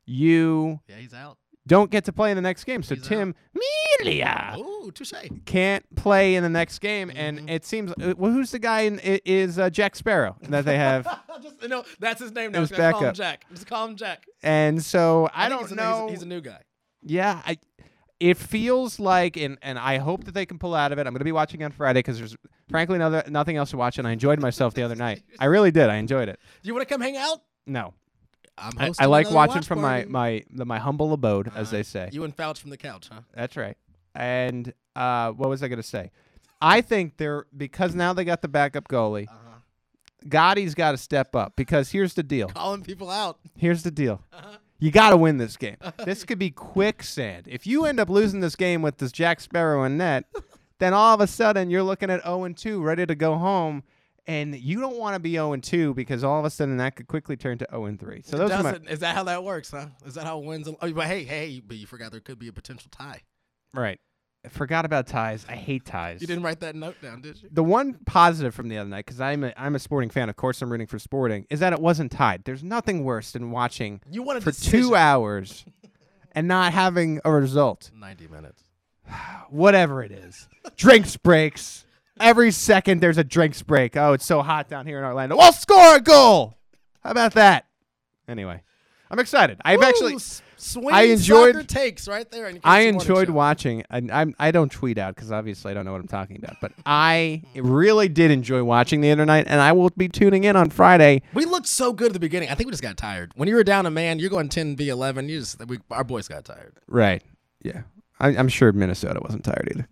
you Yeah, he's out. don't get to play in the next game. So Tim Melia Ooh, touche. can't play in the next game. Mm-hmm. And it seems, uh, well, who's the guy in, i- is uh, Jack Sparrow that they have. just, no, that's his name now. His Just call him backup. Jack. Just call him Jack. And so I, I think don't he's a- know. He's a, he's a new guy. Yeah, I. It feels like, and, and I hope that they can pull out of it. I'm going to be watching on Friday because there's frankly no, nothing else to watch, and I enjoyed myself the other night. I really did. I enjoyed it. Do you want to come hang out? No, I'm I, hosting I like another watching watch from my party. my the, my humble abode, as Uh-huh. they say. You and Fouch from the couch, huh? That's right. And uh, what was I going to say? I think they're because now they got the backup goalie. Uh-huh. Gotti's got to step up because here's the deal. Calling people out. Here's the deal. Uh-huh. You got to win this game. This could be quicksand. If you end up losing this game with this Jack Sparrow in net, then all of a sudden you're looking at oh and two, ready to go home, and you don't want to be oh and two because all of a sudden that could quickly turn to oh and three. So It those are my, doesn't. Is that how that works, huh? Is that how wins? Oh, but hey, hey, but you forgot there could be a potential tie. right. I forgot about ties. I hate ties. You didn't write that note down, did you? The one positive from the other night, because I'm a, I'm a Sporting fan, of course I'm rooting for Sporting, is that it wasn't tied. There's nothing worse than watching You want a for decision. two hours and not having a result. ninety minutes. Whatever it is. Drinks breaks. Every second there's a drinks break. Oh, it's so hot down here in Orlando. We'll score a goal. How about that? Anyway, I'm excited. I've Woo, actually s- swing I enjoyed soccer takes right there. in K C I Morning enjoyed Show. watching. And I'm I don't tweet out because obviously I don't know what I'm talking about. But I really did enjoy watching the other night, and I will be tuning in on Friday. We looked so good at the beginning. I think we just got tired. When you were down a man, you're going ten v eleven. You just we, our boys got tired. Right? Yeah. I, I'm sure Minnesota wasn't tired either.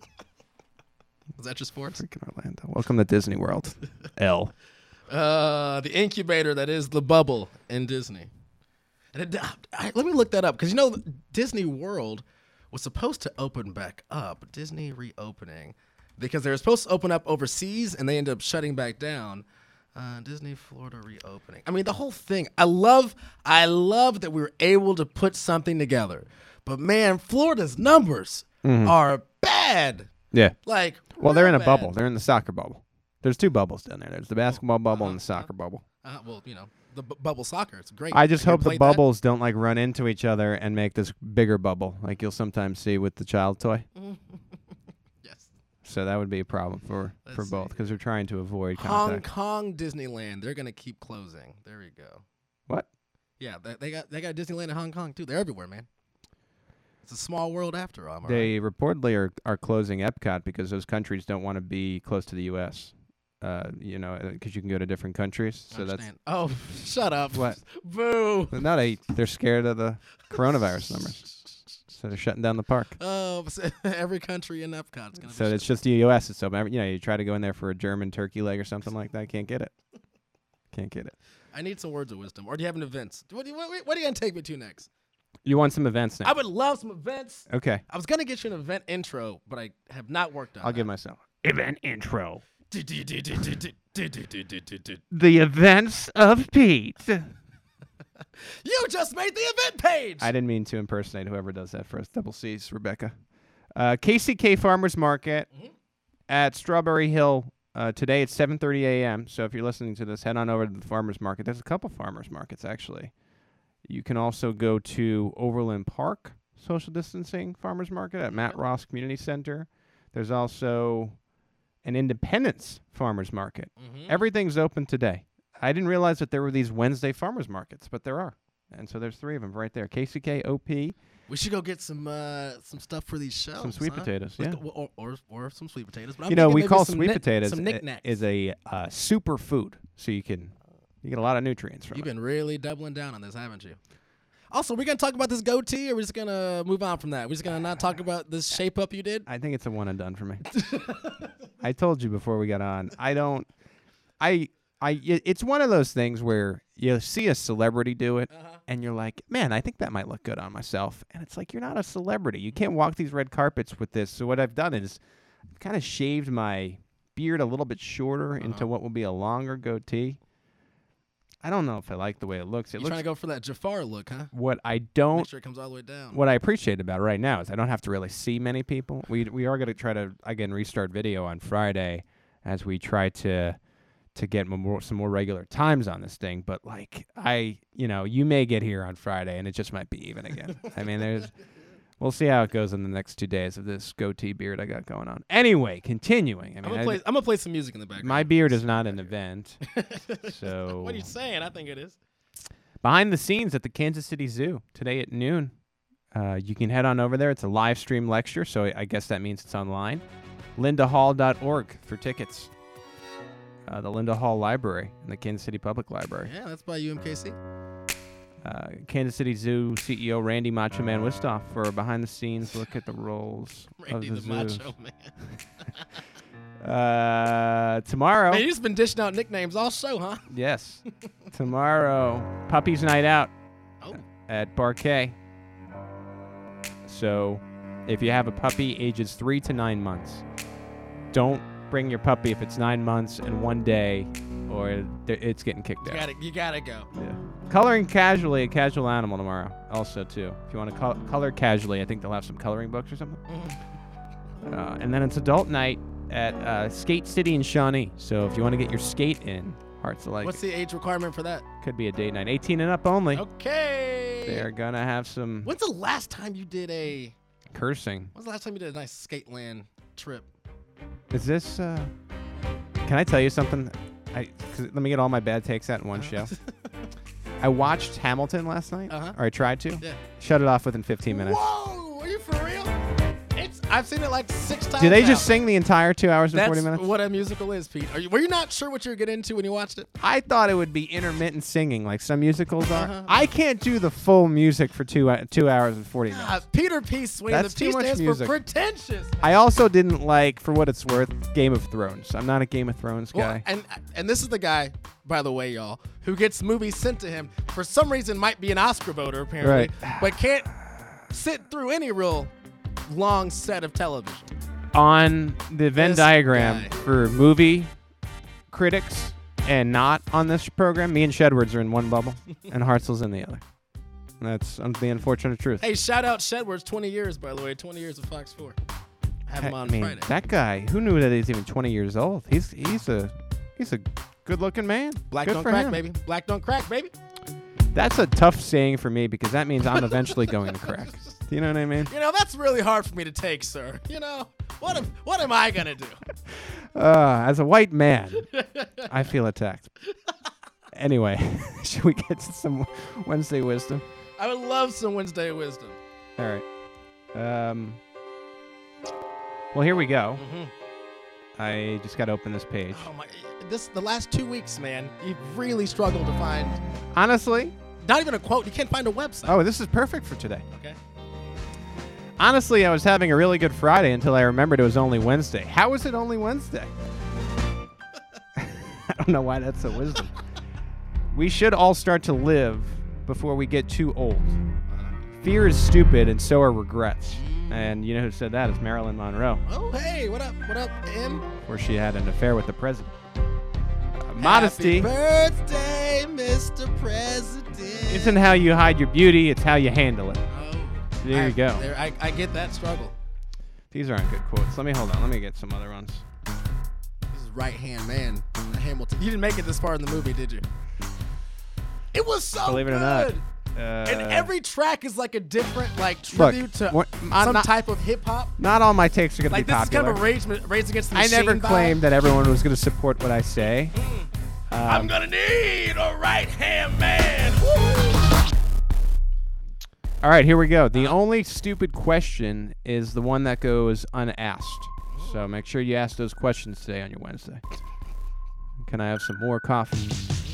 Was that your sports? Freaking Orlando. Welcome to Disney World. L. Uh, the incubator that is the bubble in Disney. And it, I, let me look that up because you know Disney World was supposed to open back up. Disney reopening because they were supposed to open up overseas and they ended up shutting back down. Uh, Disney Florida reopening. I mean the whole thing. I love. I love that we were able to put something together. But man, Florida's numbers Mhm. are bad. Yeah. Like Well, they're in a real bubble. bad. They're in the soccer bubble. There's two bubbles down there. There's the basketball bubble and the soccer bubble. Uh, well, you know the bu- bubble soccer. It's great. I just You hope the played that? bubbles don't like run into each other and make this bigger bubble, like you'll sometimes see with the child toy. So that would be a problem for, for both because they're trying to avoid Hong contact. Kong Disneyland, they're gonna keep closing. There we go. What? Yeah, they, they got they got Disneyland in Hong Kong too. They're everywhere, man. It's a small world after all. Am I They right? reportedly are, are closing Epcot because those countries don't want to be close to the U S Uh, you know, because you can go to different countries. So that's Understand. Oh, shut up. What? Boo. No, they they're scared of the coronavirus numbers, so they're shutting down the park. Oh, so every country in Epcot is gonna. So be it's just the U S It's so you know you try to go in there for a German turkey leg or something like that, can't get it. Can't get it. I need some words of wisdom. Or do you have an event? What, do you, what, what are you gonna take me to next? You want some events now? I would love some events. Okay. I was gonna get you an event intro, but I have not worked on. I'll that. give myself event intro. The The events of Pete. You just made the event page. I didn't mean to impersonate whoever does that for us. Double C's, Rebecca. Uh, K C K Farmers Market Mm-hmm. at Strawberry Hill uh, today at seven thirty a.m. So if you're listening to this, head on over to the farmers market. There's a couple farmers markets actually. You can also go to Overland Park social distancing farmers market at Matt Ross Community Center. There's also an Independence farmers market. Mm-hmm. Everything's open today. I didn't realize that there were these Wednesday farmers markets, but there are. And so there's three of them right there. K C K, O P. We should go get some uh, some stuff for these shelves. Some sweet huh? potatoes, Let's yeah. go- or, or or some sweet potatoes. But I'm You know, thinking we maybe call some sweet knick- potatoes some i- knickknacks. is a uh, super food, so you can you get a lot of nutrients from You've it. been really doubling down on this, haven't you? Also, we're gonna talk about this goatee, or we're just gonna move on from that. We're just gonna not talk about this shape up you did. I think it's a one and done for me. I told you before we got on. I don't. I. I. i- It's one of those things where you see a celebrity do it, Uh-huh. and you're like, man, I think that might look good on myself. And it's like, you're not a celebrity. You can't walk these red carpets with this. So what I've done is, I've kind of shaved my beard a little bit shorter into Uh-huh. what will be a longer goatee. I don't know if I like the way it looks. It You're looks trying to go for that Jafar look, huh? what I don't. Make sure it comes all the way down. What I appreciate about it right now is I don't have to really see many people. We we are going to try to again restart video on Friday as we try to to get more some more regular times on this thing. But like I, you know, you may get here on Friday and it just might be even again. I mean, there's we'll see how it goes in the next two days of this goatee beard I got going on. Anyway, continuing. I I'm mean, gonna I- play. I'm gonna play some music in the background. my beard is not an event. So What are you saying? I think it is. behind the scenes at the Kansas City Zoo today at noon. Uh, you can head on over there. It's a live stream lecture, so I I guess that means it's online. linda hall dot org for tickets. Uh, the Linda Hall Library and the Kansas City Public Library. Yeah, that's by U M K C. Uh, Kansas City Zoo C E O Randy Macho Man Wistoff for a behind-the-scenes look at the roles Randy of the the, Macho zoo. Man. Uh, tomorrow. Man, you just been dishing out nicknames all show, huh? Yes. Tomorrow, Puppies Night Out Oh. at Barquet. So, if you have a puppy ages three to nine months, don't bring your puppy if it's nine months and one day, or th- it's getting kicked You out. gotta, you gotta go. Yeah. Coloring casually, a casual animal tomorrow. Also, too, if you want to col- color casually, I think they'll have some coloring books or something. Uh, and then it's adult night at uh, Skate City in Shawnee. So if you want to get your skate in, Hearts Alike. What's the age requirement for that? Could be a date night. eighteen and up only. Okay. They're going to have some When's the last time you did a? cursing. When's the last time you did a nice skate land trip? Is this, uh, can I tell you something? I 'cause let me get all my bad takes out in one show. I watched Hamilton last night, Uh-huh. or I tried to. Yeah. Shut it off within fifteen minutes. Whoa, are you for real? It's. I've seen it like six times. Do they now. just sing the entire two hours and That's forty minutes? what a musical is, Pete. Are you? Were you not sure what you were getting into when you watched it? I thought it would be intermittent singing like some musicals are. Uh-huh. I can't do the full music for two uh, two hours and forty minutes. Ah, Peter P. Swing. That's the P too much stands music. for pretentious. I also didn't like, for what it's worth, Game of Thrones. I'm not a Game of Thrones Well, guy. and and this is the guy, by the way, y'all, who gets movies sent to him for some reason. Might be an Oscar voter apparently, but can't sit through any real long set of television. On the Venn This diagram guy. for movie critics and not on this program, me and Shedwards are in one bubble, and Hartzell's in the other. That's um, the unfortunate truth. Hey, shout out Shedwards, twenty years by the way, twenty years of Fox four. Have him I on mean, Friday. that guy, who knew that he's even twenty years old? He's he's a he's a good-looking man. Black Good don't for crack, him. baby. Black don't crack, baby. That's a tough saying for me because that means I'm eventually going to crack. Do you know what I mean? You know, that's really hard for me to take, sir. You know, what am, what am I going to do? Uh, as a white man, I feel attacked. Anyway, should we get to some Wednesday wisdom? I would love some Wednesday wisdom. All right. Um. Well, here we go. Mm-hmm. I just got to open this page. Oh my! This the last two weeks, man. You've really struggled to find. Honestly, not even a quote. You can't find a website. Oh, this is perfect for today. Okay. Honestly, I was having a really good Friday until I remembered it was only Wednesday. How is it only Wednesday? I don't know why that's a wisdom. We should all start to live before we get too old. Fear is stupid, and so are regrets. And you know who said that? It's Marilyn Monroe. Oh, hey, what up? What up, Em? Where she had an affair with the president. Uh, modesty. Happy birthday, Mister President. Isn't how you hide your beauty, it's how you handle it. Oh, there I, you go. There, I, I get that struggle. These aren't good quotes. Let me hold on. Let me get some other ones. This is right hand man, Hamilton. You didn't make it this far in the movie, did you? It was so Believe it good. or not. Uh, and every track is like a different like tribute look, to what, some not, type of hip hop. Not all my takes are going like to be popular. Like this is kind of a rage, rage against the I machine never vibe. claimed that everyone was going to support what I say. Mm. Um, I'm going to need a right hand man. All right, here we go. The only stupid question is the one that goes unasked. So make sure you ask those questions today on your Wednesday. Can I have some more coffee?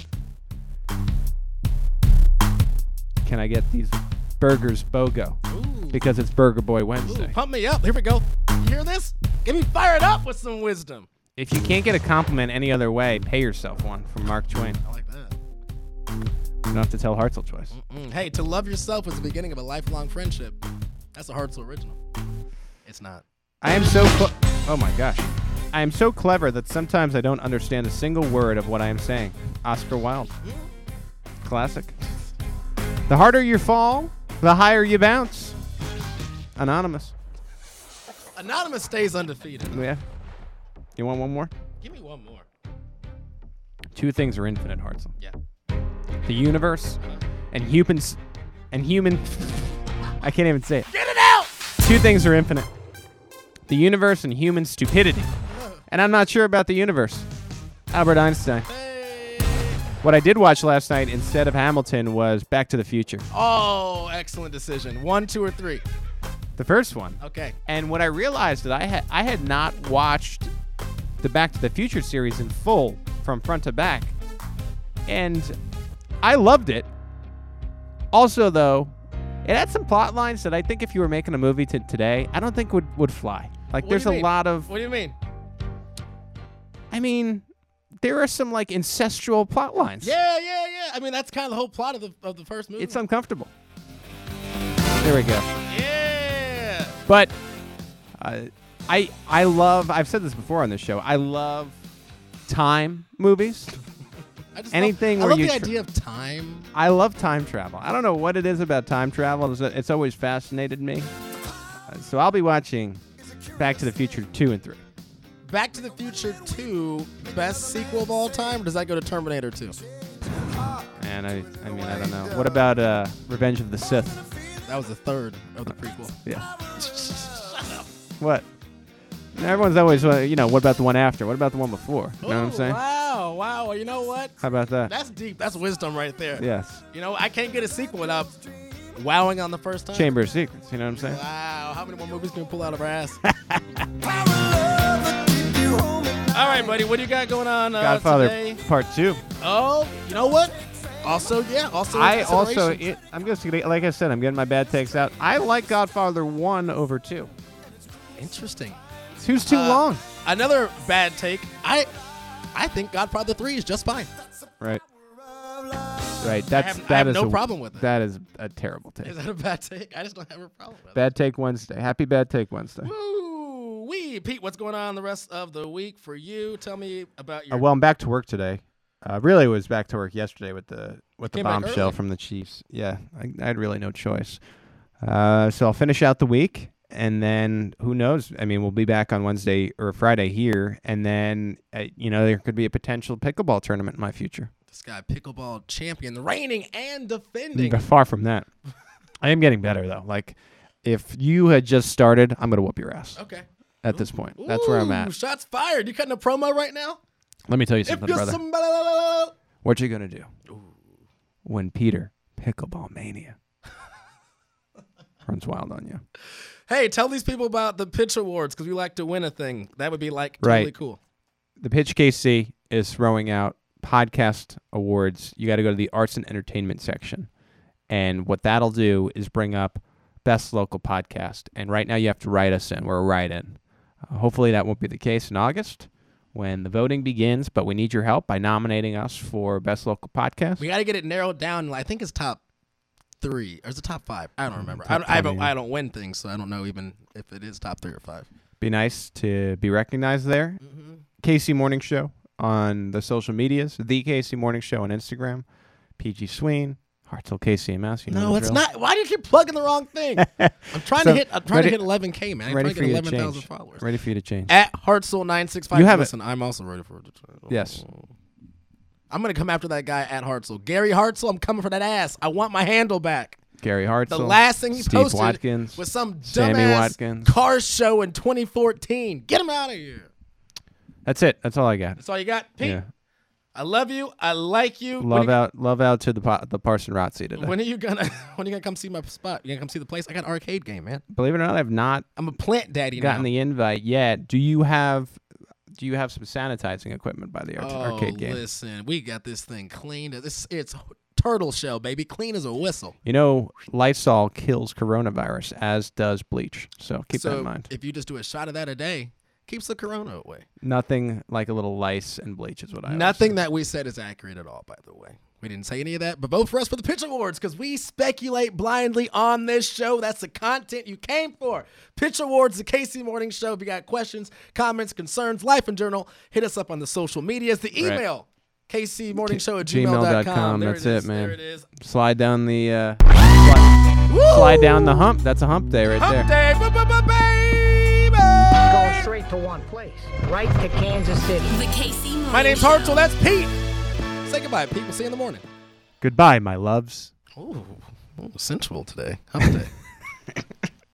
Can I get these burgers BOGO? Ooh. Because it's Burger Boy Wednesday. Ooh, pump me up. Here we go. You hear this? Get me fired up with some wisdom. If you can't get a compliment any other way, pay yourself one from Mark Twain. I like that. You don't have to tell Hartzell twice. Mm-mm. Hey, to love yourself is the beginning of a lifelong friendship. That's a Hartzell original. It's not. I am so cl- Oh my gosh. I am so clever that sometimes I don't understand a single word of what I am saying. Oscar Wilde. Classic. The harder you fall, the higher you bounce. Anonymous. Anonymous stays undefeated. Yeah. You want one more? Give me one more. Two things are infinite, Hartzell. Yeah. The universe and humans and human I can't even say it. Get it out! Two things are infinite. The universe and human stupidity. And I'm not sure about the universe. Albert Einstein. What I did watch last night instead of Hamilton was Back to the Future. Oh, excellent decision. One, two, or three? The first one. Okay. And when I realized that I had I had not watched the Back to the Future series in full from front to back. And I loved it. Also, though, it had some plot lines that I think if you were making a movie to today, I don't think would, would fly. Like, What there's do you a mean? lot of... What do you mean? I mean, there are some, like, incestual plot lines. Yeah, yeah, yeah. I mean, that's kind of the whole plot of the of the first movie. It's uncomfortable. There we go. Yeah. But uh, I I love, I've said this before on this show, I love time movies. I just Anything love, where I love you the tra- idea of time. I love time travel. I don't know what it is about time travel. It's, it's always fascinated me. Uh, so I'll be watching Back to the Future two and three. Back to the Future two, best sequel of all time, or does that go to Terminator two? And I I mean, I don't know. What about uh, Revenge of the Sith? That was the third of the prequel. Yeah. Shut up. What? Everyone's always, uh, you know, what about the one after? What about the one before? You know what I'm Ooh, saying? Wow, wow. Well, you know what? How about that? That's deep. That's wisdom right there. Yes. You know, I can't get a sequel without wowing on the first time. Chamber of Secrets, you know what I'm saying? Wow, how many more movies can we pull out of our ass? All right, buddy, what do you got going on uh, Godfather today? Part two. Oh, you know what? Also, yeah, also. in I also, consideration. it, I'm just gonna, like I said, I'm getting my bad takes out. I like Godfather one over two. Interesting. Two's too Uh, long. Another bad take. I, I think Godfather three is just fine. Right. Right. That's have- I that have is no a- problem with it. That is a terrible take. Is that a bad take? I just don't have a problem with Bad take Wednesday. Happy bad take Wednesday. it. Woo wee, Pete, what's going on the rest of the week for you? Tell me about your. Uh, well, I'm back to work today. Uh, really was back to work yesterday with the with the Came back bombshell early. from the Chiefs. Yeah, I, I had really no choice. Uh, so I'll finish out the week, and then who knows? I mean, we'll be back on Wednesday or Friday here, and then uh, you know there could be a potential pickleball tournament in my future. This guy, pickleball champion, reigning and defending. Far from that. I am getting better, though. Like, if you had just started, I'm going to whoop your ass. Okay. At this point. That's where I'm Ooh, at. Shots fired. You cutting a promo right now? Let me tell you If something, you're brother. somebody- What you going to do when Peter, Pickleball Mania, runs wild on you? Hey, tell these people about the Pitch Awards because we like to win a thing. That would be like totally Right. cool. The Pitch K C is throwing out podcast awards. You got to go to the arts and entertainment section. And what that'll do is bring up best local podcast. And right now you have to write us in. We're a write-in. Uh, hopefully that won't be the case in August when the voting begins, but we need your help by nominating us for best local podcast. We got to get it narrowed down. I think it's top three. Or is it top five? I don't remember. I Top don't, I, don't, five, yeah. I don't win things, so I don't know even if it is top three or five. Be nice to be recognized there. Mm-hmm. K C Morning Show on the social medias. The K C Morning Show on Instagram. P G Sween. Hartzell K C M S. You know No, the it's drill. not. Why do you keep plugging the wrong thing? I'm trying So, to hit. I'm trying ready- to hit eleven K, man. I'm ready trying for to you get to eleven thousand change. followers. Ready for you to change. At Hartzell nine six five. You have it. Listen, I'm also ready for it. to change. Yes. I'm gonna come after that guy at Hartzell. Gary Hartzell, I'm coming for that ass. I want my handle back. Gary Hartzell. The last thing he Steve posted Watkins, was some Sammy dumbass Watkins. car show in twenty fourteen. Get him out of here. That's it. That's all I got. That's all you got, Pete. Yeah. I love you. I like you. When Love you- out, love out to the pa- the Parson Rotzi today. When are you gonna? When are you gonna come see my spot? You gonna come see the place? I got an arcade game, man. Believe it or not, I've not. I'm a plant daddy gotten now. the invite yet. Do you have? Do you have some sanitizing equipment by the arc- Oh, arcade game? listen, we got this thing clean. It's it's turtle shell, baby, clean as a whistle. You know, Lysol kills coronavirus, as does bleach. So keep so that in mind. if you just do a shot of that a day, keeps the corona away. Nothing like a little lice and bleach is what I. always Nothing that we said is accurate at all, by the way. We didn't say any of that, but vote for us for the Pitch Awards because we speculate blindly on this show. That's the content you came for. Pitch Awards, the K C Morning Show. If you got questions, comments, concerns, life and journal, hit us up on the social medias. The Right. email, K C Morning Show at gmail gmail dot dot com. com. There That's it, it, is. man. There it is. Slide down the. Uh, slide, slide down the hump. That's a hump day right Hump there. day, baby. Going straight to one place, right to Kansas City. The K C Morning My name's Show. Hartzell. That's Pete. Say goodbye, Pete. We'll see you in the morning. Goodbye, my loves. Ooh, ooh sensual today. Hump day.